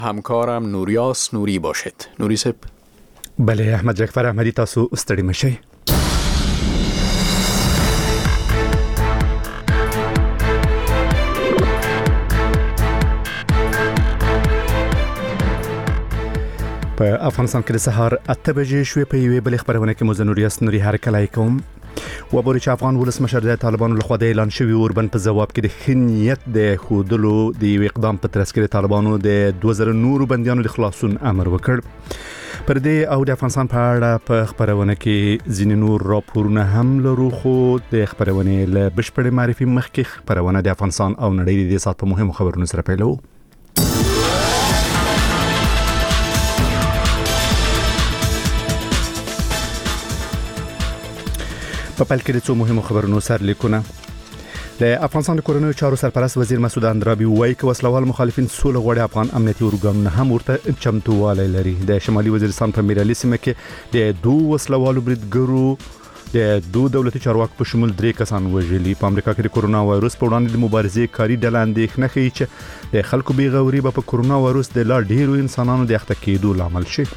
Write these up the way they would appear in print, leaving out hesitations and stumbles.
همکارم نوریاس نوری باشد. نوری صاحب. بله احمد جعفر احمدی، تاسو ستړي مشئ. په افغانستان کې د سهار 8 بجې شوې. په یوې بلې خبرونه کې مو نوریاس نوری هرکلی کوم. وبوري چې افغان ولسمشر د طالبانو لخوا د اعلان شوی اوربند په جواب کې د خنیت د خودلو د یو اقدام په ترڅ کې د طالبانو د 2000 نورو بنديانو د خلاصون امر وکړ. پر دې او د افغانستان په اړه په خبرونه کې ځینې نور راپورونه هم لرو، خو د خبرونه له بشپړ معرفي مخکې خبرونه د افغانستان او نړۍ د سات په مهمو خبرونو سره پیلو. په پیل کې د څو مهمو خبرونو سرلیکونه. د افغانستان د کورنیو چارو سرپرست وزیر مسعود اندرابي وایي چې وسلوال مخالفین سوله غواړي. افغان امنیتي ارګانونه هم ورته چمتووالی لري. د شمالي وزیرستان په میرالي سیمه کې د دوه وسلوالو بریدګرو د دوه دولتي چارواکو په شمول 3 کسان وژلي. په امریکا کې د کورونا وایروس په وړاندې د مبارزې کاری ډله اندېښنه ښيي چې د خلکو بیغوري به په کورونا وایروس د لا ډیرو انسانانو د اخته کېدو لامل شي.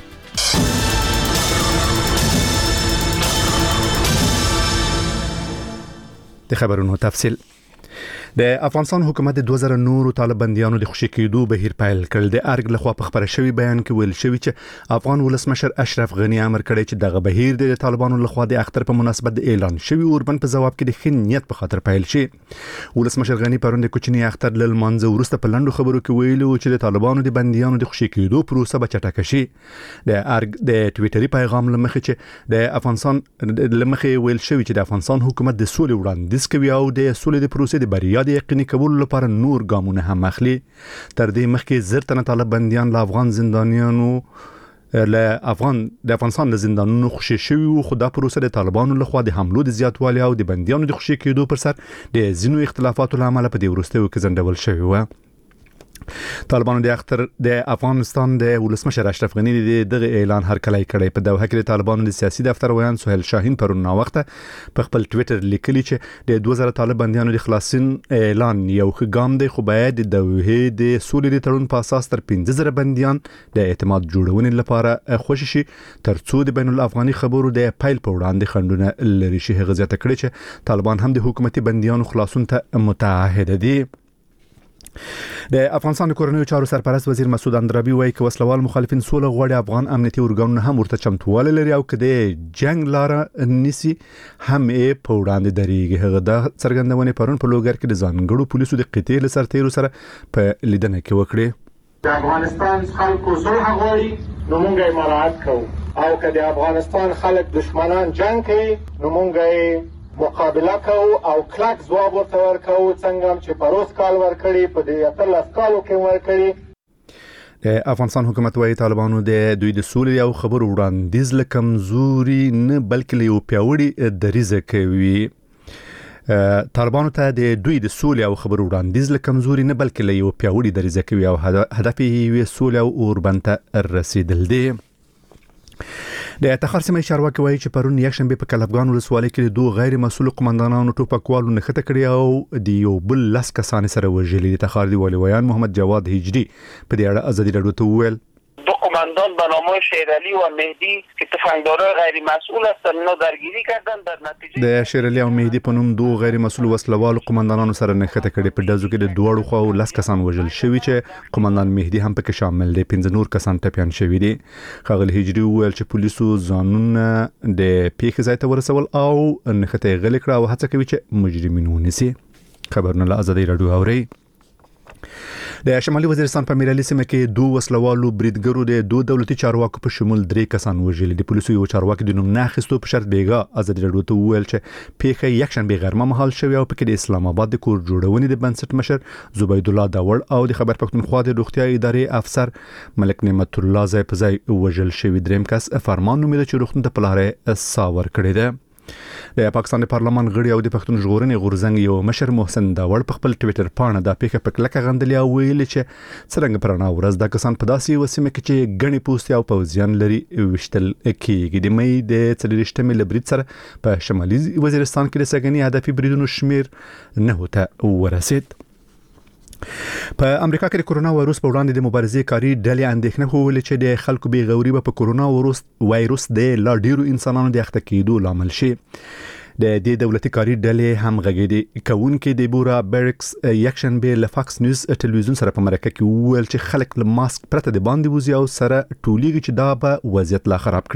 د خبرونو تفصیل. د افغانستان حکومت د 2000 نورو طالب بنديانو د خوشی کېدو بهیر پیل کړل. د ارګ لخوا په خبره شوی بیان کې ویل شوی چې افغان ولسمشر اشرف غنی امر کړی چې دغه بهیر د طالبانو لخوا د اختر په مناسبت د اعلان شوی اوربند په جواب کې د خنیت په خاطر پیل شي. ولسمشر غنی پرون د کوچنی اختر ل منځ ورسته په لندو خبرو کې ویلو چې د طالبانو د بنديانو د خوشی کېدو پروسه به چټکه شي. د ارګ د ټویټري پیغام لمخې چې د افغانستان لمخې ویل شوی چې د افغانستان حکومت د سولې وړاندیز کوي او د سولې د پروسې د بریا د یقیني کولو لپاره نور ګامونه هم اخلي. تر دې مخکې زرتنه طالب بنديان له افغان زندانیانو له افغانستان له زندانونو خوشی شوی وو، خو دا پروسه د طالبانو لخوا د حملو د زیاتوالي او د بنديانو د خوشی کېدو پر سر د ځینو اختلافاتو لامل په دې وروستیو کې ځنډول شوی و. طالبانو د اختر د افغانستان د ولسمشر اشرف غنی دغه اعلان هرکلی کړی. په دوحه کې د طالبانو د سیاسي دفتر ویان سهیل شاهین پرون نا وخته په خپل ټویټر لیکلی چې د 2000 طالب بنديانو د خلاصین اعلان یو ښه ګام دی، خو باید د دوحه د سولې د تړون په اساس تر 15000 بنديان د اعتماد جوړونې لپاره خوشی شي ترڅو د بین الافغاني خبرو د پیل په وړاندې خندونه لري شي. هغه زیاته کړی چې طالبان هم د حکومتي بنديانو خلاصون ته متعهد دي. د افغانستان د کورنیو چارو سرپرست وزیر مسعود اندرابي وایي چې وسلوال مخالفین سوله غواړي. افغان امنیتي ارګانونه هم ورته چمتووالی لري او که د جنگ لاره نیسي هم یې په وړاندې درېږي. هغه د څرګندونې پرون په لوګر کې د ځانګړو پولیسو د قطعې له سرتیرو سره په لیدنه کې وکړې. د افغانستان خلکو صلح غواړي نو موږ یې مراعات کوو، او که د افغانستان خلک دشمنان جنگ کوي نو موږ یې مقابله کوو او کلک ځواب ورته ورکوو، څنګه چې پروس کال ورکړي په دې 18 کالو کې ورکړي. د افغانستان حکومت وايي طالبانو د دوی د سولې او خبرو وړاندیز له کمزوري نه بلکې له یو پیاوړي دریځ کوي. طالبانو ته د دوی د سولې او خبرو وړاندیز له کمزوري نه بلکې له یو پیاوړي دریځ کوي او هدف یې سولې او اوربند ته رسیدل دی. د تخار سیمه چارواکي وایي چې پرون یکشنبه په کلفګان ولسوالۍ کې د دوه غیر مسؤل قومندانانو ټوپکوالو نښته کړې او د یو بل لاس کسان سره وژلي. د تخار دی والي ویان محمد جواد هجری په دې اړه ازادي رادیو ته وویل دو قماندان به نام شیرعلی و مهدی که تفنگدارای غیر مسئول هستند اینا درگیری کردن. در نتیجه د شیرعلی او مهدی په نوم دوه غیر مسؤل وسلوال قومندانانو سره نښته کړې. په دازو کې د دوړو خو لاس کسان وژل شوی چې قومندان مهدی هم پکې شامل دی. 15 نور کسان ټپيان شوی دي. خغل هجری ویل چې پولیسو ځانونه د پیښې ځای ته ورسول او نښته غلې کړه او هڅه کوي چې مجرمین ونیسي. خبرونه له ازادي رادیو اوري. د شمالي وزیرستان په میرالي سیمه کې دوه وسلوالو بریدګرو د دوه دولتي چارواکو په شمول 3 کسان وژلي. د پولیسو یو چارواکي د نوم نه اخیستو په شرط بیګا ازادي رادیو ته وویل چې پیښه یکشنبه غرمه مهال شوې او پکې د اسلام آباد د کور جوړونې د بنسټ مشر زبید الله داوړ او د خبر پښتونخوا د روغتیا ادارې افسر ملک نعمت الله ځای په ځای وژل شوی. دریم کس فرمان نومېده چې روغتون ته په لاره ساور کړی دی. د پاکستان د پارلمان غړي او د پښتون ژغورنې غورځنګ یو مشر محسن داوړ په خپل ټویټر پاڼه د پیښه په کلکه غندلې او ویل چې څنګه پرانا ورځ د کسان په داسې وسیمه کې چې غني پوسټ او پوزیان لري وشتل کېږي. د مې د 30 لبرید سره په شمالي وزیرستان کې د سګنی هدفي بریدونو شمیر نه هوته ورسید. په امریکا کې د کرونا وایروس په وړاندې د مبارزې کاری ډلې اندېښنه کوله چې د خلکو بې غوري په کرونا وایروس د لا ډیرو انسانانو د اخته کېدو لامل شي. د دې دولتي کاری ډلې هم غږیدي کونکي د بورا بیرکس یکشنبه له فاکس نیوز ټلویزیون سره په مرکه کې ویل چې خلک له ماسک پرته د باندې وځي او سره ټولیږي چې دا به وضعیت لا خراب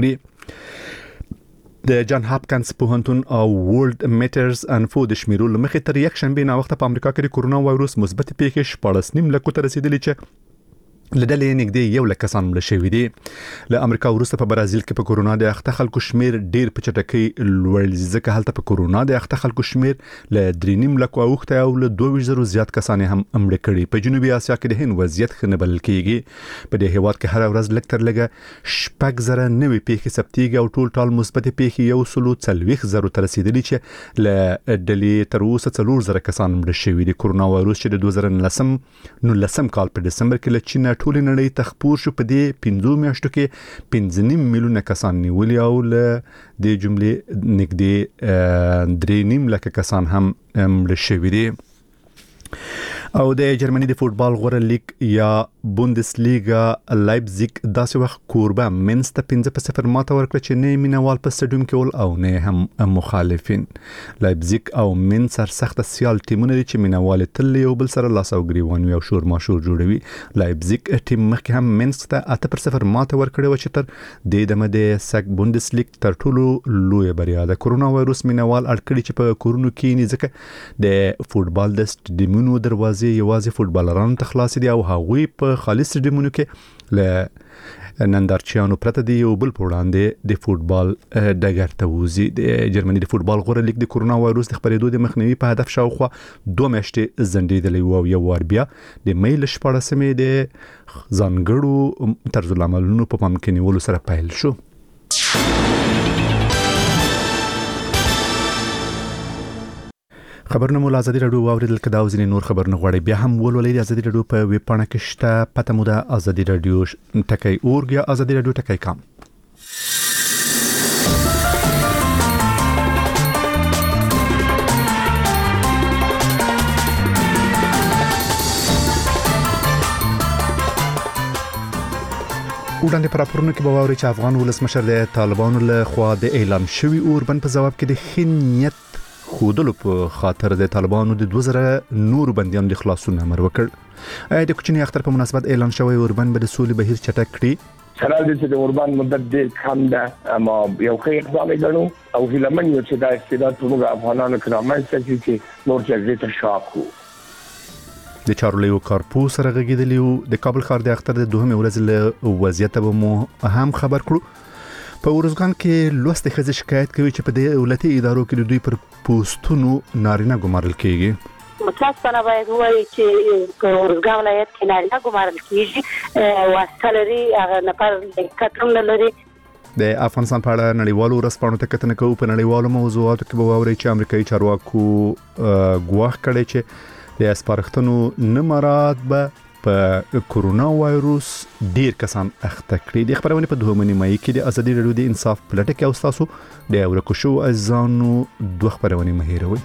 کړي. د جان هاپکینز پوهنتون او ورلد میټرز انفو د شمیرو لمخې تر یکشنبه نا وخت په امریکا کې د کرونا وایروس مثبت پیښې 14.9 لکو ته رسیدلې چې لدلې نږدې 1 لک کسان مړه شوي دي. له امریکا وروسته په برازیل کې په کرونا د اخته خلکو شمیر ډیر په چټکۍ لوړ ځکه هلته په کرونا د اخته خلکو شمیر له 3.5 لک اوخته او له 2000 زیات کسان هم مړه کړي. په جنوبي اسیا کې د هند وضعیت ښه بلل کېږي. په دې هیواد کې هر ورځ لږ تر لږه 6,000 نوې پیښې ثبتېږي او ټول مثبت پیښې 140,000 ته رسیدلي چې له ډلې تر اوسه 4,000 کسان مړه شوي دي. کرونا وایروس چې د 2019 کال په دسمبر کې له چین ټول نړۍ ته خپور شو په دې 15 میاشتو کې 5.5 میلیونه کسان نیولي او له دې جملې نږدې 3.5 لک کسان هم مړه شوي دي. او د جرمني د فوتبال غوره لیگ یا بوندسلیګا لایپزیګ داسې وخت کوربه مینس ته 5-0 ماته ورکړه چې نه مینوال په سټډیوم کې ول او نه هم مخالفین. لایپزیګ او مینس سر سخت سیال ټیمونه دي چې مینوال تل یو بل سره لاس او ګریوان وي او شور ماشور جوړوي. لایپزیګ ټیم مخکې هم مینس ته 8-0 ماته ورکړه و چې تر د دمه د سګ بوندسلیګ تر ټولو لوی بریا ده. کرونا وایروس مینوال اړکړي چې په کورونو کې نه ځکه د فوتبال د سټډیومونو دروازې یوازې فوتبالرانو ته خلاص دي او هغوی په خالص سټډیومونو کې له نندارچیانو پرته دی یو بل په وړاندې د فوتبال ډګر ته وځي. د جرمني د فوتبال غوره لیگ د کرونا وایروس د خپرېدو د مخنیوي په هدف شاوخوا 2 میاشتې ځنډېدلی و او یو وار بیا د مې له 14مې د ځانګړو طرز العملونو په پام کې نیولو سره پیل شو. خبرونه مول ازادي رادیو واوریدل کدا او ځینې نور خبرونه غواړي بیا هم ولولئ د ازادي رادیو په ویب پاڼه کې شته پته مو د ازادي رادیو ټکی اورګ یا ازادي رادیو ټکی کام. وړاندې پر راپورونو کې به واوري چې افغان ولسمشر د طالبانو له خوا د اعلان شوی اوربند په جواب کې د خنیت خودلو په خاطر د طالبانو د 2000 نور بنديانو د خلاصون امر وکړ. د کوچنی اختر په مناسبت اعلان شوی اوربند به د سولې بهیر چټک کړي. سره د دې اوربند مدت ډېر کم ده اما یو ښه اقدام ګڼو او هیلمن یو چې د استعداد په موږ افغانانو کرامت چې نور جګړې ته شاکو. د چارلیو کارپو سره غږیدلی د کابل ښار د اختر د دوهمې ورځې له وضعیت به مو هم خبر کړو. په ورزګان کې لوستې ښځې شکایت کوي چې په دې دولتي ادارو کې د دوی پر پوسټونو نارینه ګمارل کیږي. متاسفانه باید وایي چې ورزګان ولایت کې نارینه ګمارل کیږي واسطه لري هغه نفر کتم نه لري. د افغانستان په اړه نړیوالو ورځپاڼو ته کتنه کوو. په نړیوالو موضوعاتو کې به واورئ چې امریکایي چارواکو ګواښ کړی چې د سپارښتنو نه مراعات به په کرونا وایروس ډیر کسان اخته کړي. د خبرونه په دوه نیمایي کې د ازادي رادیو د انصاف پلټه کې او تاسو د ورکو شو ازانو دوه خبرونه مهیروي.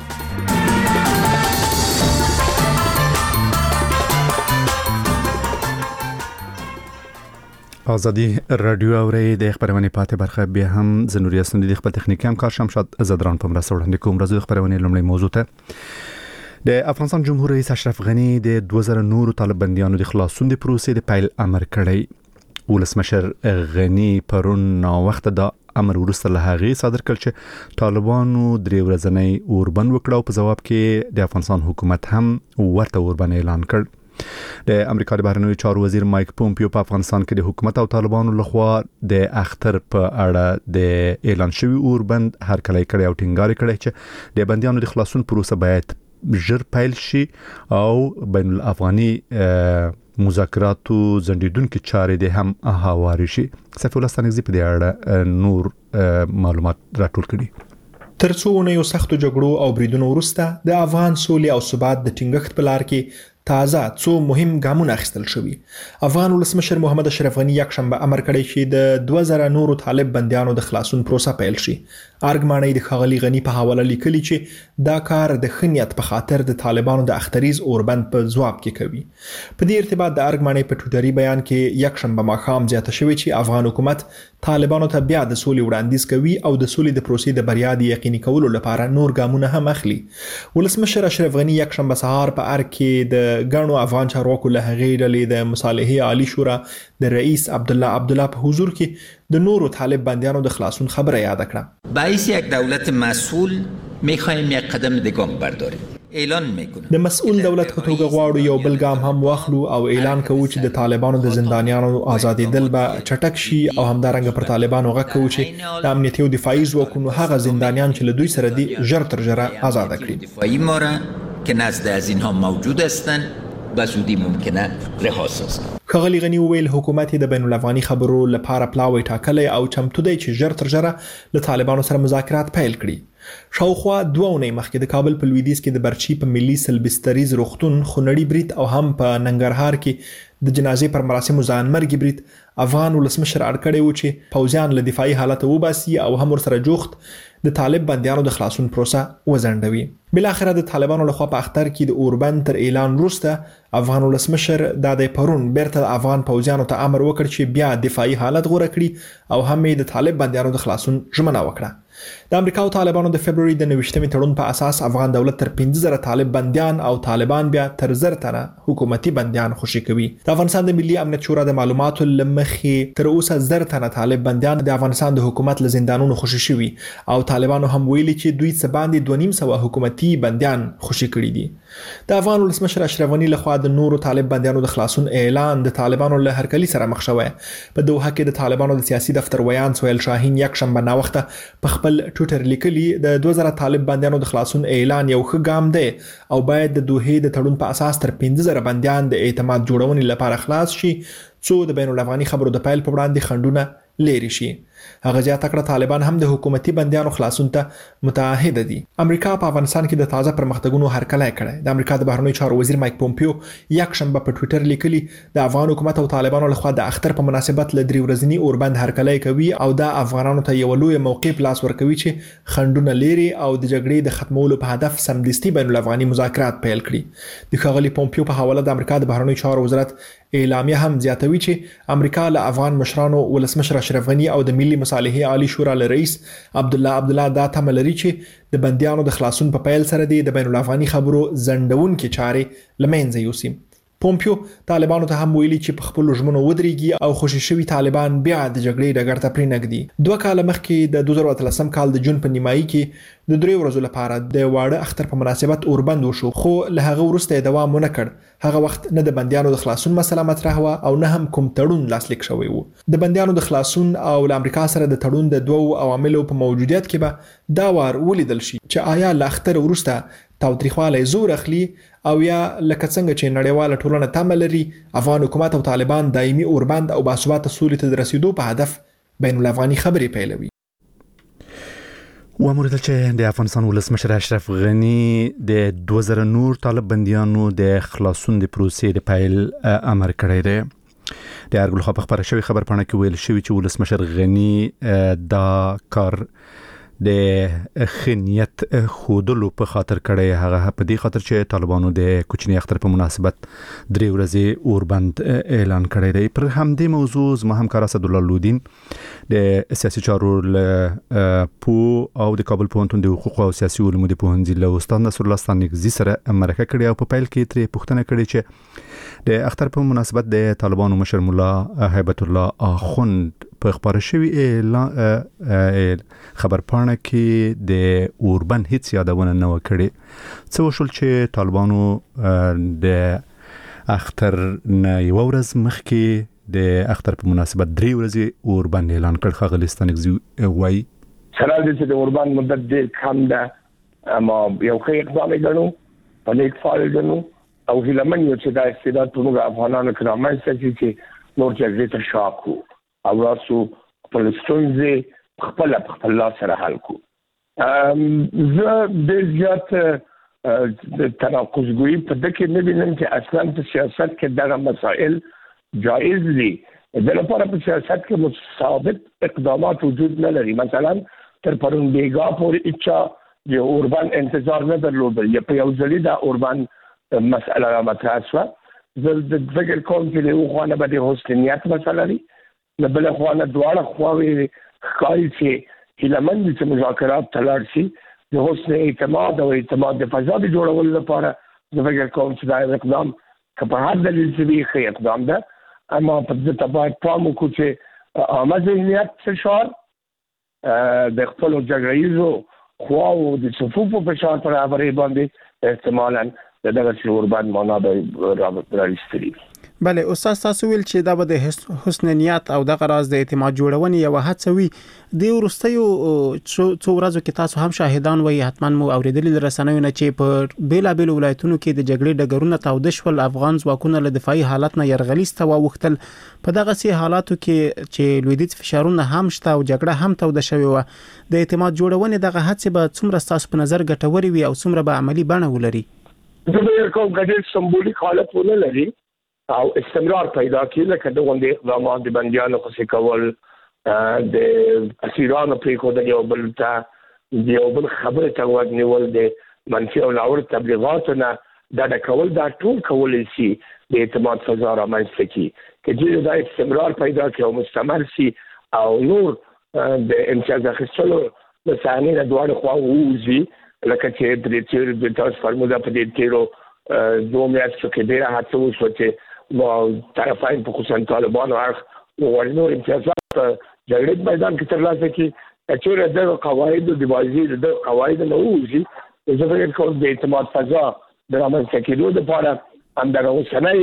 ازادي رادیو اوري د خبرونه پاتې برخه به هم زنوري اسند د خپل تخنیکی همکار شمشاد زدران په مرسته وړاندې کوم. راځو خبرونه لومړی موضوع ته. د افغانستان جمهور رئیس اشرف غنی د 2000 نورو طالب بنديانو د خلاصون د پروسې د پیل امر کړی. ولسمشر غنی پرون نو وخت د امر ورسته له هغه صادر کړ چې طالبانو درې ورځنی اوربند وکړو. په جواب کې د افغانستان حکومت هم ورته اوربند اعلان کړ. د امریکا د بهرنیو چارو وزیر مایک پومپیو په افغانستان کې د حکومت او طالبانو لخوا د اختر په اړه د اعلان شوی اوربند هر کله کړی او ټینګار کړی چې د بنديانو د خلاصون پروسه باید ژر پیل شي او بین الافغاني مذاکراتو ځنډیدونکو چارې د هم هواري شي. سفیر الله ستانکزی په دې اړه نور معلومات راټول کړي. ترڅو یو سختو جګړو او بریدونو وروسته د افغان سولې او ثبات د ټینګښت په لار کې تازه څو مهم ګامونه اخیستل شوي. افغان ولسمشر محمد اشرف غني یکشنبه امر کړی چې د 2000 نورو طالب بندیانو د خلاصون پروسه پیل شي. ارګماني د ښاغلي غني په حواله لیکلي چې دا کار د خنیت په خاطر د طالبانو د اختریز اوربند په ځواب کې کوي. په دې ارتباط د ارګماني په ټویټري بیان کې یکشنبه ماښام زیاته شوې چې افغان حکومت طالبانو ته بیا د سولې وړاندیز کوي او د سولې د پروسې د بریا د یقیني کولو لپاره نور ګامونه هم اخلي. ولسمشر اشرف غني یکشنبه سهار په ارګ کې د غنو افغان چارواکو له هغې ډلې د مصالحې عالی شورا د رئیس عبدالله په حضور کې د نورو طالب بندیانو د خلاصون خبره یاد کړه. باعث یک دولت مسئول می‌خوایم یک قدم دیگه برداریم. اعلان میکنم د مسئول دولت په توګه غواړو یو بل ګام هم واخلو او اعلان کوو چې د طالبانو د زندانیانو آزادېدل به چټک شي او همدارنګه پر طالبانو غږ کوو چې د امنیتي او دفاعي ځواکونو هغه زندانیان چې له دوی سره دي ژر تر ژره آزاد کړي. دفاعی ما را که نزد از اینها موجود هستند به زودی ممکنه رها سازند. ښاغلي غني وویل حکومت د بین الافغاني خبرو لپاره پلاوی ټاکلی او چمتو دی چې ژر تر ژره له طالبانو سره مذاکرات پیل کړي. شاوخوا 2 اونۍ مخکې د کابل په لویدیځ کې د برچی په ملي سلبستریز روغتون خونړي برید او هم په ننګرهار کې د جنازې پر مراسمو ځانمرګي برید افغان ولسمشر اړ کړی و چې پوځیان له دفاعي حالت وباسي او هم ورسره جوخت د طالب بندیانو د خلاصون پروسه وزندوي. بل اخر د طالبانو لخوا په اختر کې د اوربند تر اعلان وروسته افغان ولسمشر د پرون بیرته افغان پوځیانو ته امر وکړ چې بیا دفاعي حالت غوره کړي او هم د طالب بندیانو د خلاصون ژمنه وکړه. د امریکا او طالبانو د فبرवरी د 29 تړون په اساس افغان دولت تر 15000 طالب بندیان او طالبان بیا تر 1000 تنه حکومتي بندیان خوشي کوي. د افغانستان د ملي امنیت شورا د معلوماتو لمخې تر اوسه 1000 تنه طالب بندیان د افغانستان د حکومت له زندانونو خوشي شوي او طالبانو هم ویلي چې دوی څه باندې 2.5 حکومتي بندیان خوشي کړي دي. د افغان ولسمشر اشرف غني لخوا د نورو طالب بندیانو د خلاصون اعلان د طالبانو له هرکلي سره مخ شوی. په دوحه کې د طالبانو د سیاسي دفتر ویان سهیل شاهین یکشنبه ناوخته په خپل ټویټر لیکلي د 2000 طالب بندیانو د خلاصون اعلان یو ښه ګام دی او باید د دوحې د تړون په اساس تر 15000 بندیان د اعتماد جوړونې لپاره خلاص شي څو د بین الافغاني خبرو د پیل په وړاندې خنډونه لري شي. هغه زیاته کړه طالبان هم د حکومتي بندیانو خلاصون ته متعهد دي. امریکا په افغانستان کې د تازه پرمختګونو هرکلی کړی. د امریکا د بهرنیو چارو وزیر مایک پومپیو یکشنبه په ټویټر لیکلي د افغان حکومت او طالبانو لخوا د اختر په مناسبت ل 3 ورځنی اوربند هرکلی کوي او د افغانانو ته یو لوی موقع پلاس ورکوي چې خنډونه لري او د جګړې د ختمولو په هدف سمدستي بین الافغاني مذاکرات پیل کړي. د ښاغلي پومپیو په حواله د امریکا د بهرنیو چارو وزارت اعلامیه هم زیاتوي چې امریکا له افغان مشرانو ولسمشر اشرف غني او د ملي مصالحې عالی شورا له رئیس عبدالله دا تمه لري چې د بندیانو د خلاصون په پیل سره د بین الافغاني خبرو زندونکې چارې لمنځه یوسي. پومپیو طالبانو ته هم ویلي چې په خپل ژمنو ودرېږي او خوشي شوي طالبان بیا د جګړې ډګر ته پرېنږدي. 2 کاله مخکې د 2013 کال د جون په نیمایي کې د 3 ورځو لپاره د واړه اختر په مناسبت اوربند وشو خو له هغه وروسته دوام ونه کړ. هغه وخت نه د بندیانو د خلاصون مسله مطرح و او نه هم کوم تړون لاسلیک شوی و. د بندیانو د خلاصون او له امریکا سره د تړون د 2 عواملو په موجودیت کې به دا وار ولیدل شي چې آیا له اختر وروسته تاوتریخوالی زور اخلي او یا لکه څنګه چې نړیواله ټولنه تمه لري افغان حکومت او طالبان دایمي اوربند او باثباته سولې ته د رسیدو په هدف بین الافغاني خبرې پیلوي. واموریدل چې د افغانستان ولسمشر اشرف غني د 2000 نور طالب بندیانو د خلاصون د پروسې د پیل امر کړی دی. د ارګل خو په خبره شوی خبر پاڼه کې ویل شوی چې ولسمشر غني دا کار د خنیت خودلو په خاطر کړی. هغه په دې خاطر چې طالبانو د کوچنی اختر په مناسبت 3 ورځې اوربند اعلان کړی دی. پر همدې موضوع زما همکار اسد الله لودین د سیاسي چارو پو او د کابل پوهنتون د حقوق او سیاسي علومو د پوهنځي له استاد نصر الله ستانګزي سره مرکه کړې او په پیل کې ترې پوښتنه کړې چې د اختر په مناسبت د طالبانو مشر مولا هیبت الله اخوند په خبره شوی خبر پاڼه کې د اوربند هیڅ یادونه نه وکړي. څه وشول چې طالبانو د اختر نه یو ورځ مخکې د اختر په مناسبت 3 ورځې اوربند اعلان کړ. ښاغلی ستانګزي وایي سره د اوربند مدت ډېر کم ده اما یو ښه اقدام یې ګڼو په نیک فعال ګڼو او هیله من یو چې دا استعداد په موږ افغانانو کې رامنځته شي چې نور جګړې ته شا کړو او راسو خپل ستونزې خپل لاس سره حل کړو. زه ډېر زیات تناقض په دغه نه وینم چې اصلا په سیاست کې دغه مسائل جائز دي. د لپاره په سیاست کې مثابت اقدامات وجود نه لري. مثلا تر پرون بیګا پورې اچا د اوربان انتظار نه درلودل یا په یو ځلې د اوربان مسأله مطرح شوه. زه د فکر کوم چې له خوانه به د حسنیت مسله لري، له بل خوانه دواړه خواوې ښکاري چې هیلمن دي چې مذاکرات تلاړ شي د حسن اعتماد او اعتماد د فضا د جوړولو لپاره. زه فکر کوم چې دا اقدام که په هر دلیل چې وي ښه اقدام ده، اما په دې ته باید پام وکړو چې عامه ذهنیت فشار د خپلو جګړه ییزو خواو د صفوفو فشار پر هغې باندې احتمالاً د دغه اوربند معنا به راوستلي. بله استاد، تاسو ویل چې دا به د حسن نیت او دغه راز د اعتماد جوړونې یو هڅه وي. د وروستیو څو ورځو کې تاسو هم شاهدان وئ، حتما مو اوریدلي له رسنیو نه چې په بیلابېلو ولایتونو کې د جګړې ډګرونه تاوده شول، افغان ځواکونه له دفاعي حالت نه یرغلیز ته واوښتل. په دغسې حالاتو کې چې لویدیځ فشارونه هم شته او جګړه هم توده شوې وه، د اعتماد جوړونې دغه هڅې به څومره ستاسو په نظر ګټورې وي او څومره به عملي بڼه ولري؟ زه فکر کوم ګډ سمبولیک حالت ونه لري او استمرار پیدا کړي، لکه د غونډې اقدامات د بندیانو خوشي کول، د اسیرانو پرېښودل، یو بل ته د یو بل خبرې ته غوږ نیول، د منفي او ناوړه تبلیغاتو نه ډډه کول، دا ټول کولی شي د اعتماد فضا رامنځته کړي. که چېرې دا استمرار پیدا کړي او مستمر شي او نور د امتیاز اخیستلو د صحنې نه دواړو خواوو ووځي، لکه چې د تاسو فرموده په دې تېرو 2 میاشتو کې ډېره هڅه وشوه چې طرفین په خصوصا طالبانو اړخ وغواړي نور امتیازات په جګړې میدان کې ترلاسه کړي. که چېرې دغه قواعدو د بازي د قواعدو نه ووځي، زه فکر کوم د اعتماد فضا د رامنځته کېدو دپاره همدغه اوسنی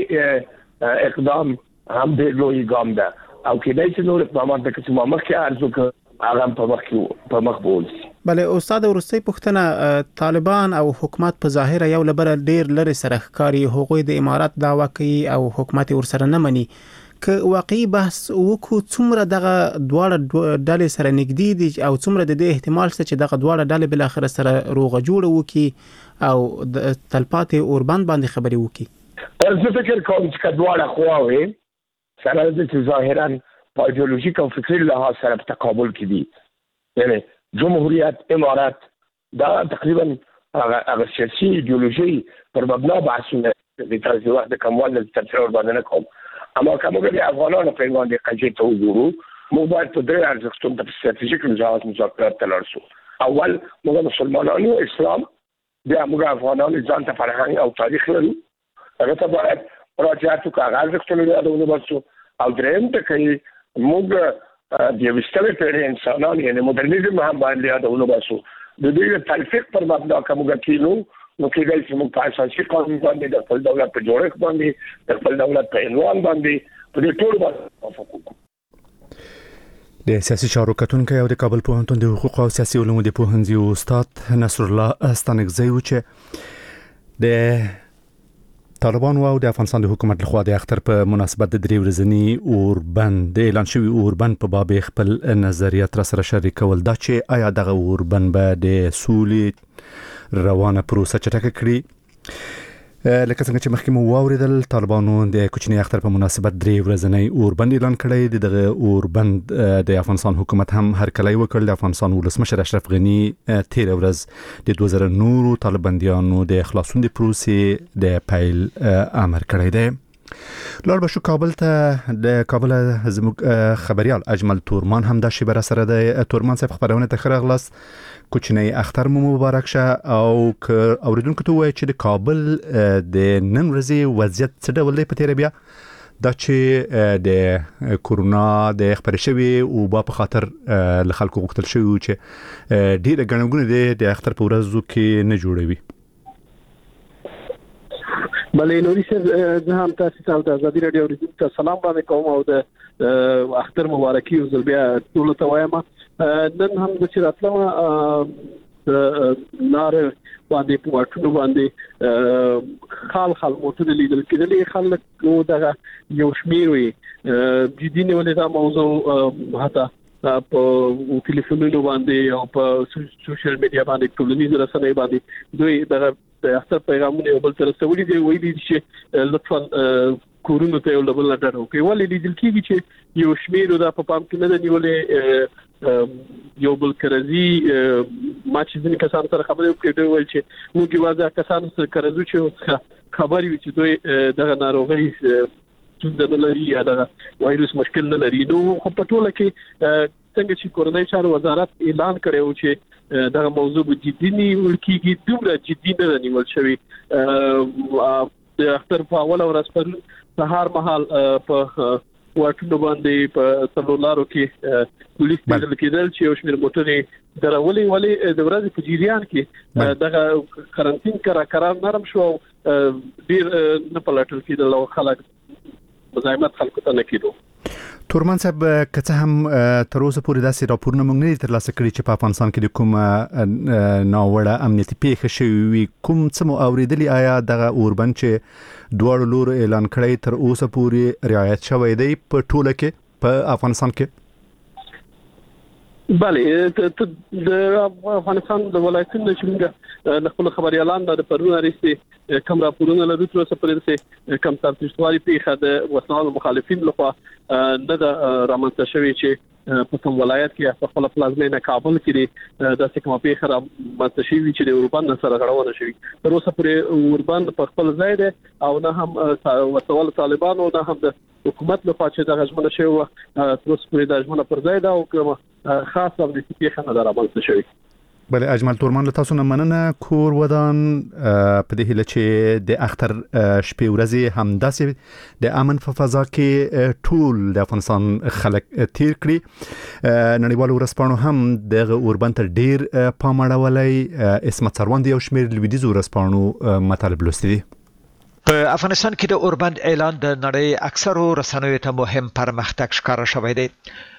اقدام هم ډېر لوی ګام ده او کېدای شي نور اقدامات لکه چې ما مخکې عرض وکړ هغه په مخ بوځي. بله استاد، وروستۍ پوښتنه، طالبان او حکومت په ظاهره یو له بله ډېر لرې سره ښکاري، هغوی د امارات دعوه کوي او حکومت یې ورسره نه مني. که واقعي بحث وکړو، څومره دغه دواړه ډلې سره نږدې دي او څومره د دې احتمال شته چې دغه دواړه ډلې بالاخره سره روغه جوړه وکړي او د تلپاتې اوربند باندې خبرې وکړي؟ زه فکر کوم چې دواړه خواوې سره د ظاهرا په ایډیولوژیک او فکري لحاظ سره په تقابل کې دي. یعنی جمهوریت امارات دا تقریبا هغه سیاسي ایډیولوژي پر مبنا بحثونه د تاسو وخت د کموال د تفسیر باندې نه کوم، اما کومه د افغانانو په باندې قضیه ته وګورو، موږ باید په درې ارزښتونو په ستراتیژیک مذاکرات ته لاړ شو. اول موږ مسلمانانو اسلام، بیا موږ افغانانو ځان ته فرهنګ او تاریخ لرو، هغه ته باید مراجعه وکړو، هغه ارزښتونه یادونه وکړو. او درېیم ته کوي موږ د وستلې پیړۍ انسانان یعنی مدرنیزم هم باندې یادونه وکړو. د دې تلفیق پر مبنا کومه کېلو نو کېدای شي موږ په اساسي قانون باندې د خپل دولت په جوړښت باندې د خپل دولت په عنوان باندې په دې ټول باندې موافق وکړو. د سیاسي چارو کتونکو او د کابل پوهنتون د حقوق او سیاسي علومو د پوهنځي استاد نصر الله استانکزی و چې د طالبان او د افغانستان د حکومت لخوا د اختر په مناسبت د 3 ورځنی اوربند اعلان شوی اوربند په باب خپل نظریات را سره شریکول، دا چې آیا دغه اوربند به د سولې روانه پروسه چټکه کړي. لکه څنګه چې مخکې مو واوریدل، طالبانو د کوچنی اختر په مناسبت 3 ورځنی اوربند اعلان کړی. دغه اوربند د افغانستان حکومت هم هرکلی وکړ. د افغانستان ولسمشر اشرف غنی تیر ورځ د 2000 نورو طالباندیانو د خلاصون د پروسې د پیل امر کړی دی. لار بشو کابل ته، د کابل زموږ خبريال اجمل تورمان هم د شیبر سره د تورمان صاحب خبرونه ته خرغلاس کوچنی اختر مو مبارک شه. او که اوریدونکو ته وایي چې د کابل د نن ورځې وضعیت څه ډول دی په تیر بیا دا چې د کورونا د خبرې شوی او په خاطر له خلکو غوښتل شوی چې ډیره غنګونه د اختر په ورځو کې نه جوړوي. بلې نوري سر زه هم تاسو ته د ازادي رادیو ته سلام باندې کوم او د اختر مبارکي او بیا ټول ته وایم. نن هم د چراتلم نار باندې په واټونو باندې خال موټر لیدل کېدل، خلک نو دغه یو شمیر وي د دې ولې دا موضوع هتا په ټلیفونونو باندې او په سوشل میډیا باندې ټولنیز رسنۍ باندې دوی دغه د اختر پیغامونه یو بل تر سوي دي ویلي چې لطفا کورونو ته یو بل نه ډارو کوي ولې لیدل کیږي چې یو شمیر د په پام کې نه نیولې یو بل کرزي ما چې ځینې کسان سره خبرې وکړې ویل چې موږ یوازې کسان سره کرزو چې خبرې وي چې دوی دغه ناروغي څنګه لري یا د وایروس مشکل نه لري نو په ټوله کې څنګه چې کورنۍ چارو وزارت اعلان کړی و چې دغه موضوع جدي نیول کیږي دومره جدي نه نیول شوی د اختر په اوله ورځ پر سهار مهال په واټونو باندې په سلولارو کې پولیس بدل کېدل چې یو شمېر موټرې درولې د ورځې په جریان کې دغه قرنټین قرار نرم شو ډیر نه پلټل کېدل او خلک مزاحمت خلکو ته نه کېدو. تورمان صاحب که هم تر اوسه پورې داسې راپورونه موږ نه ترلاسه کړي چې په افغانستان کې د کوم ناوړه امنیتي پیښه شوې وي کوم څه مو اوریدلي آیا دغه اوربند چې دواړو لورو اعلان کړی تر اوسه پورې رعایت شوی دی په ټوله کې په افغانستان کې؟ بله د افغانستان د ولایتونو چې موږ خپل خبريالان د پرونه رسي کوم راپورونه لري تر اوسه پورې کم تاسوالي پیښه د وسنوال مخالفین لخوا نه د رامنځته شوی چې په کوم ولایت کې په خپل پلازمینه کابل کې د کومه پیښه رامنځته شوی چې د اوربند سره غړونه شوی تر اوسه پورې اوربند په خپل ځای دی او نه هم وسوال طالبانو نه هم د حکومت لخوا چې د غژمنه شوی تر اوسه پورې د غژمنه پر ځای دا او کومه خاصه د پیښه نه رامنځته شوی. بله اجمل تورمان له تاسو نه مننه کور ودان په دې هیله چې د اختر شپې ورځې همداسې د امن په فضا کې ټول د افغانستان خلک تیر کړي. نړیوال ورځپاڼو هم د اوربند تر ډیر پام اړولی اسمت سروان یو شمېر لویدیځ ورځپاڼو مطالب لوستي دي. په افغانستان کې د اوربند اعلان د نړۍ اکثرو رسنیو ته مهم پرمختګ ښکاره شوی دی.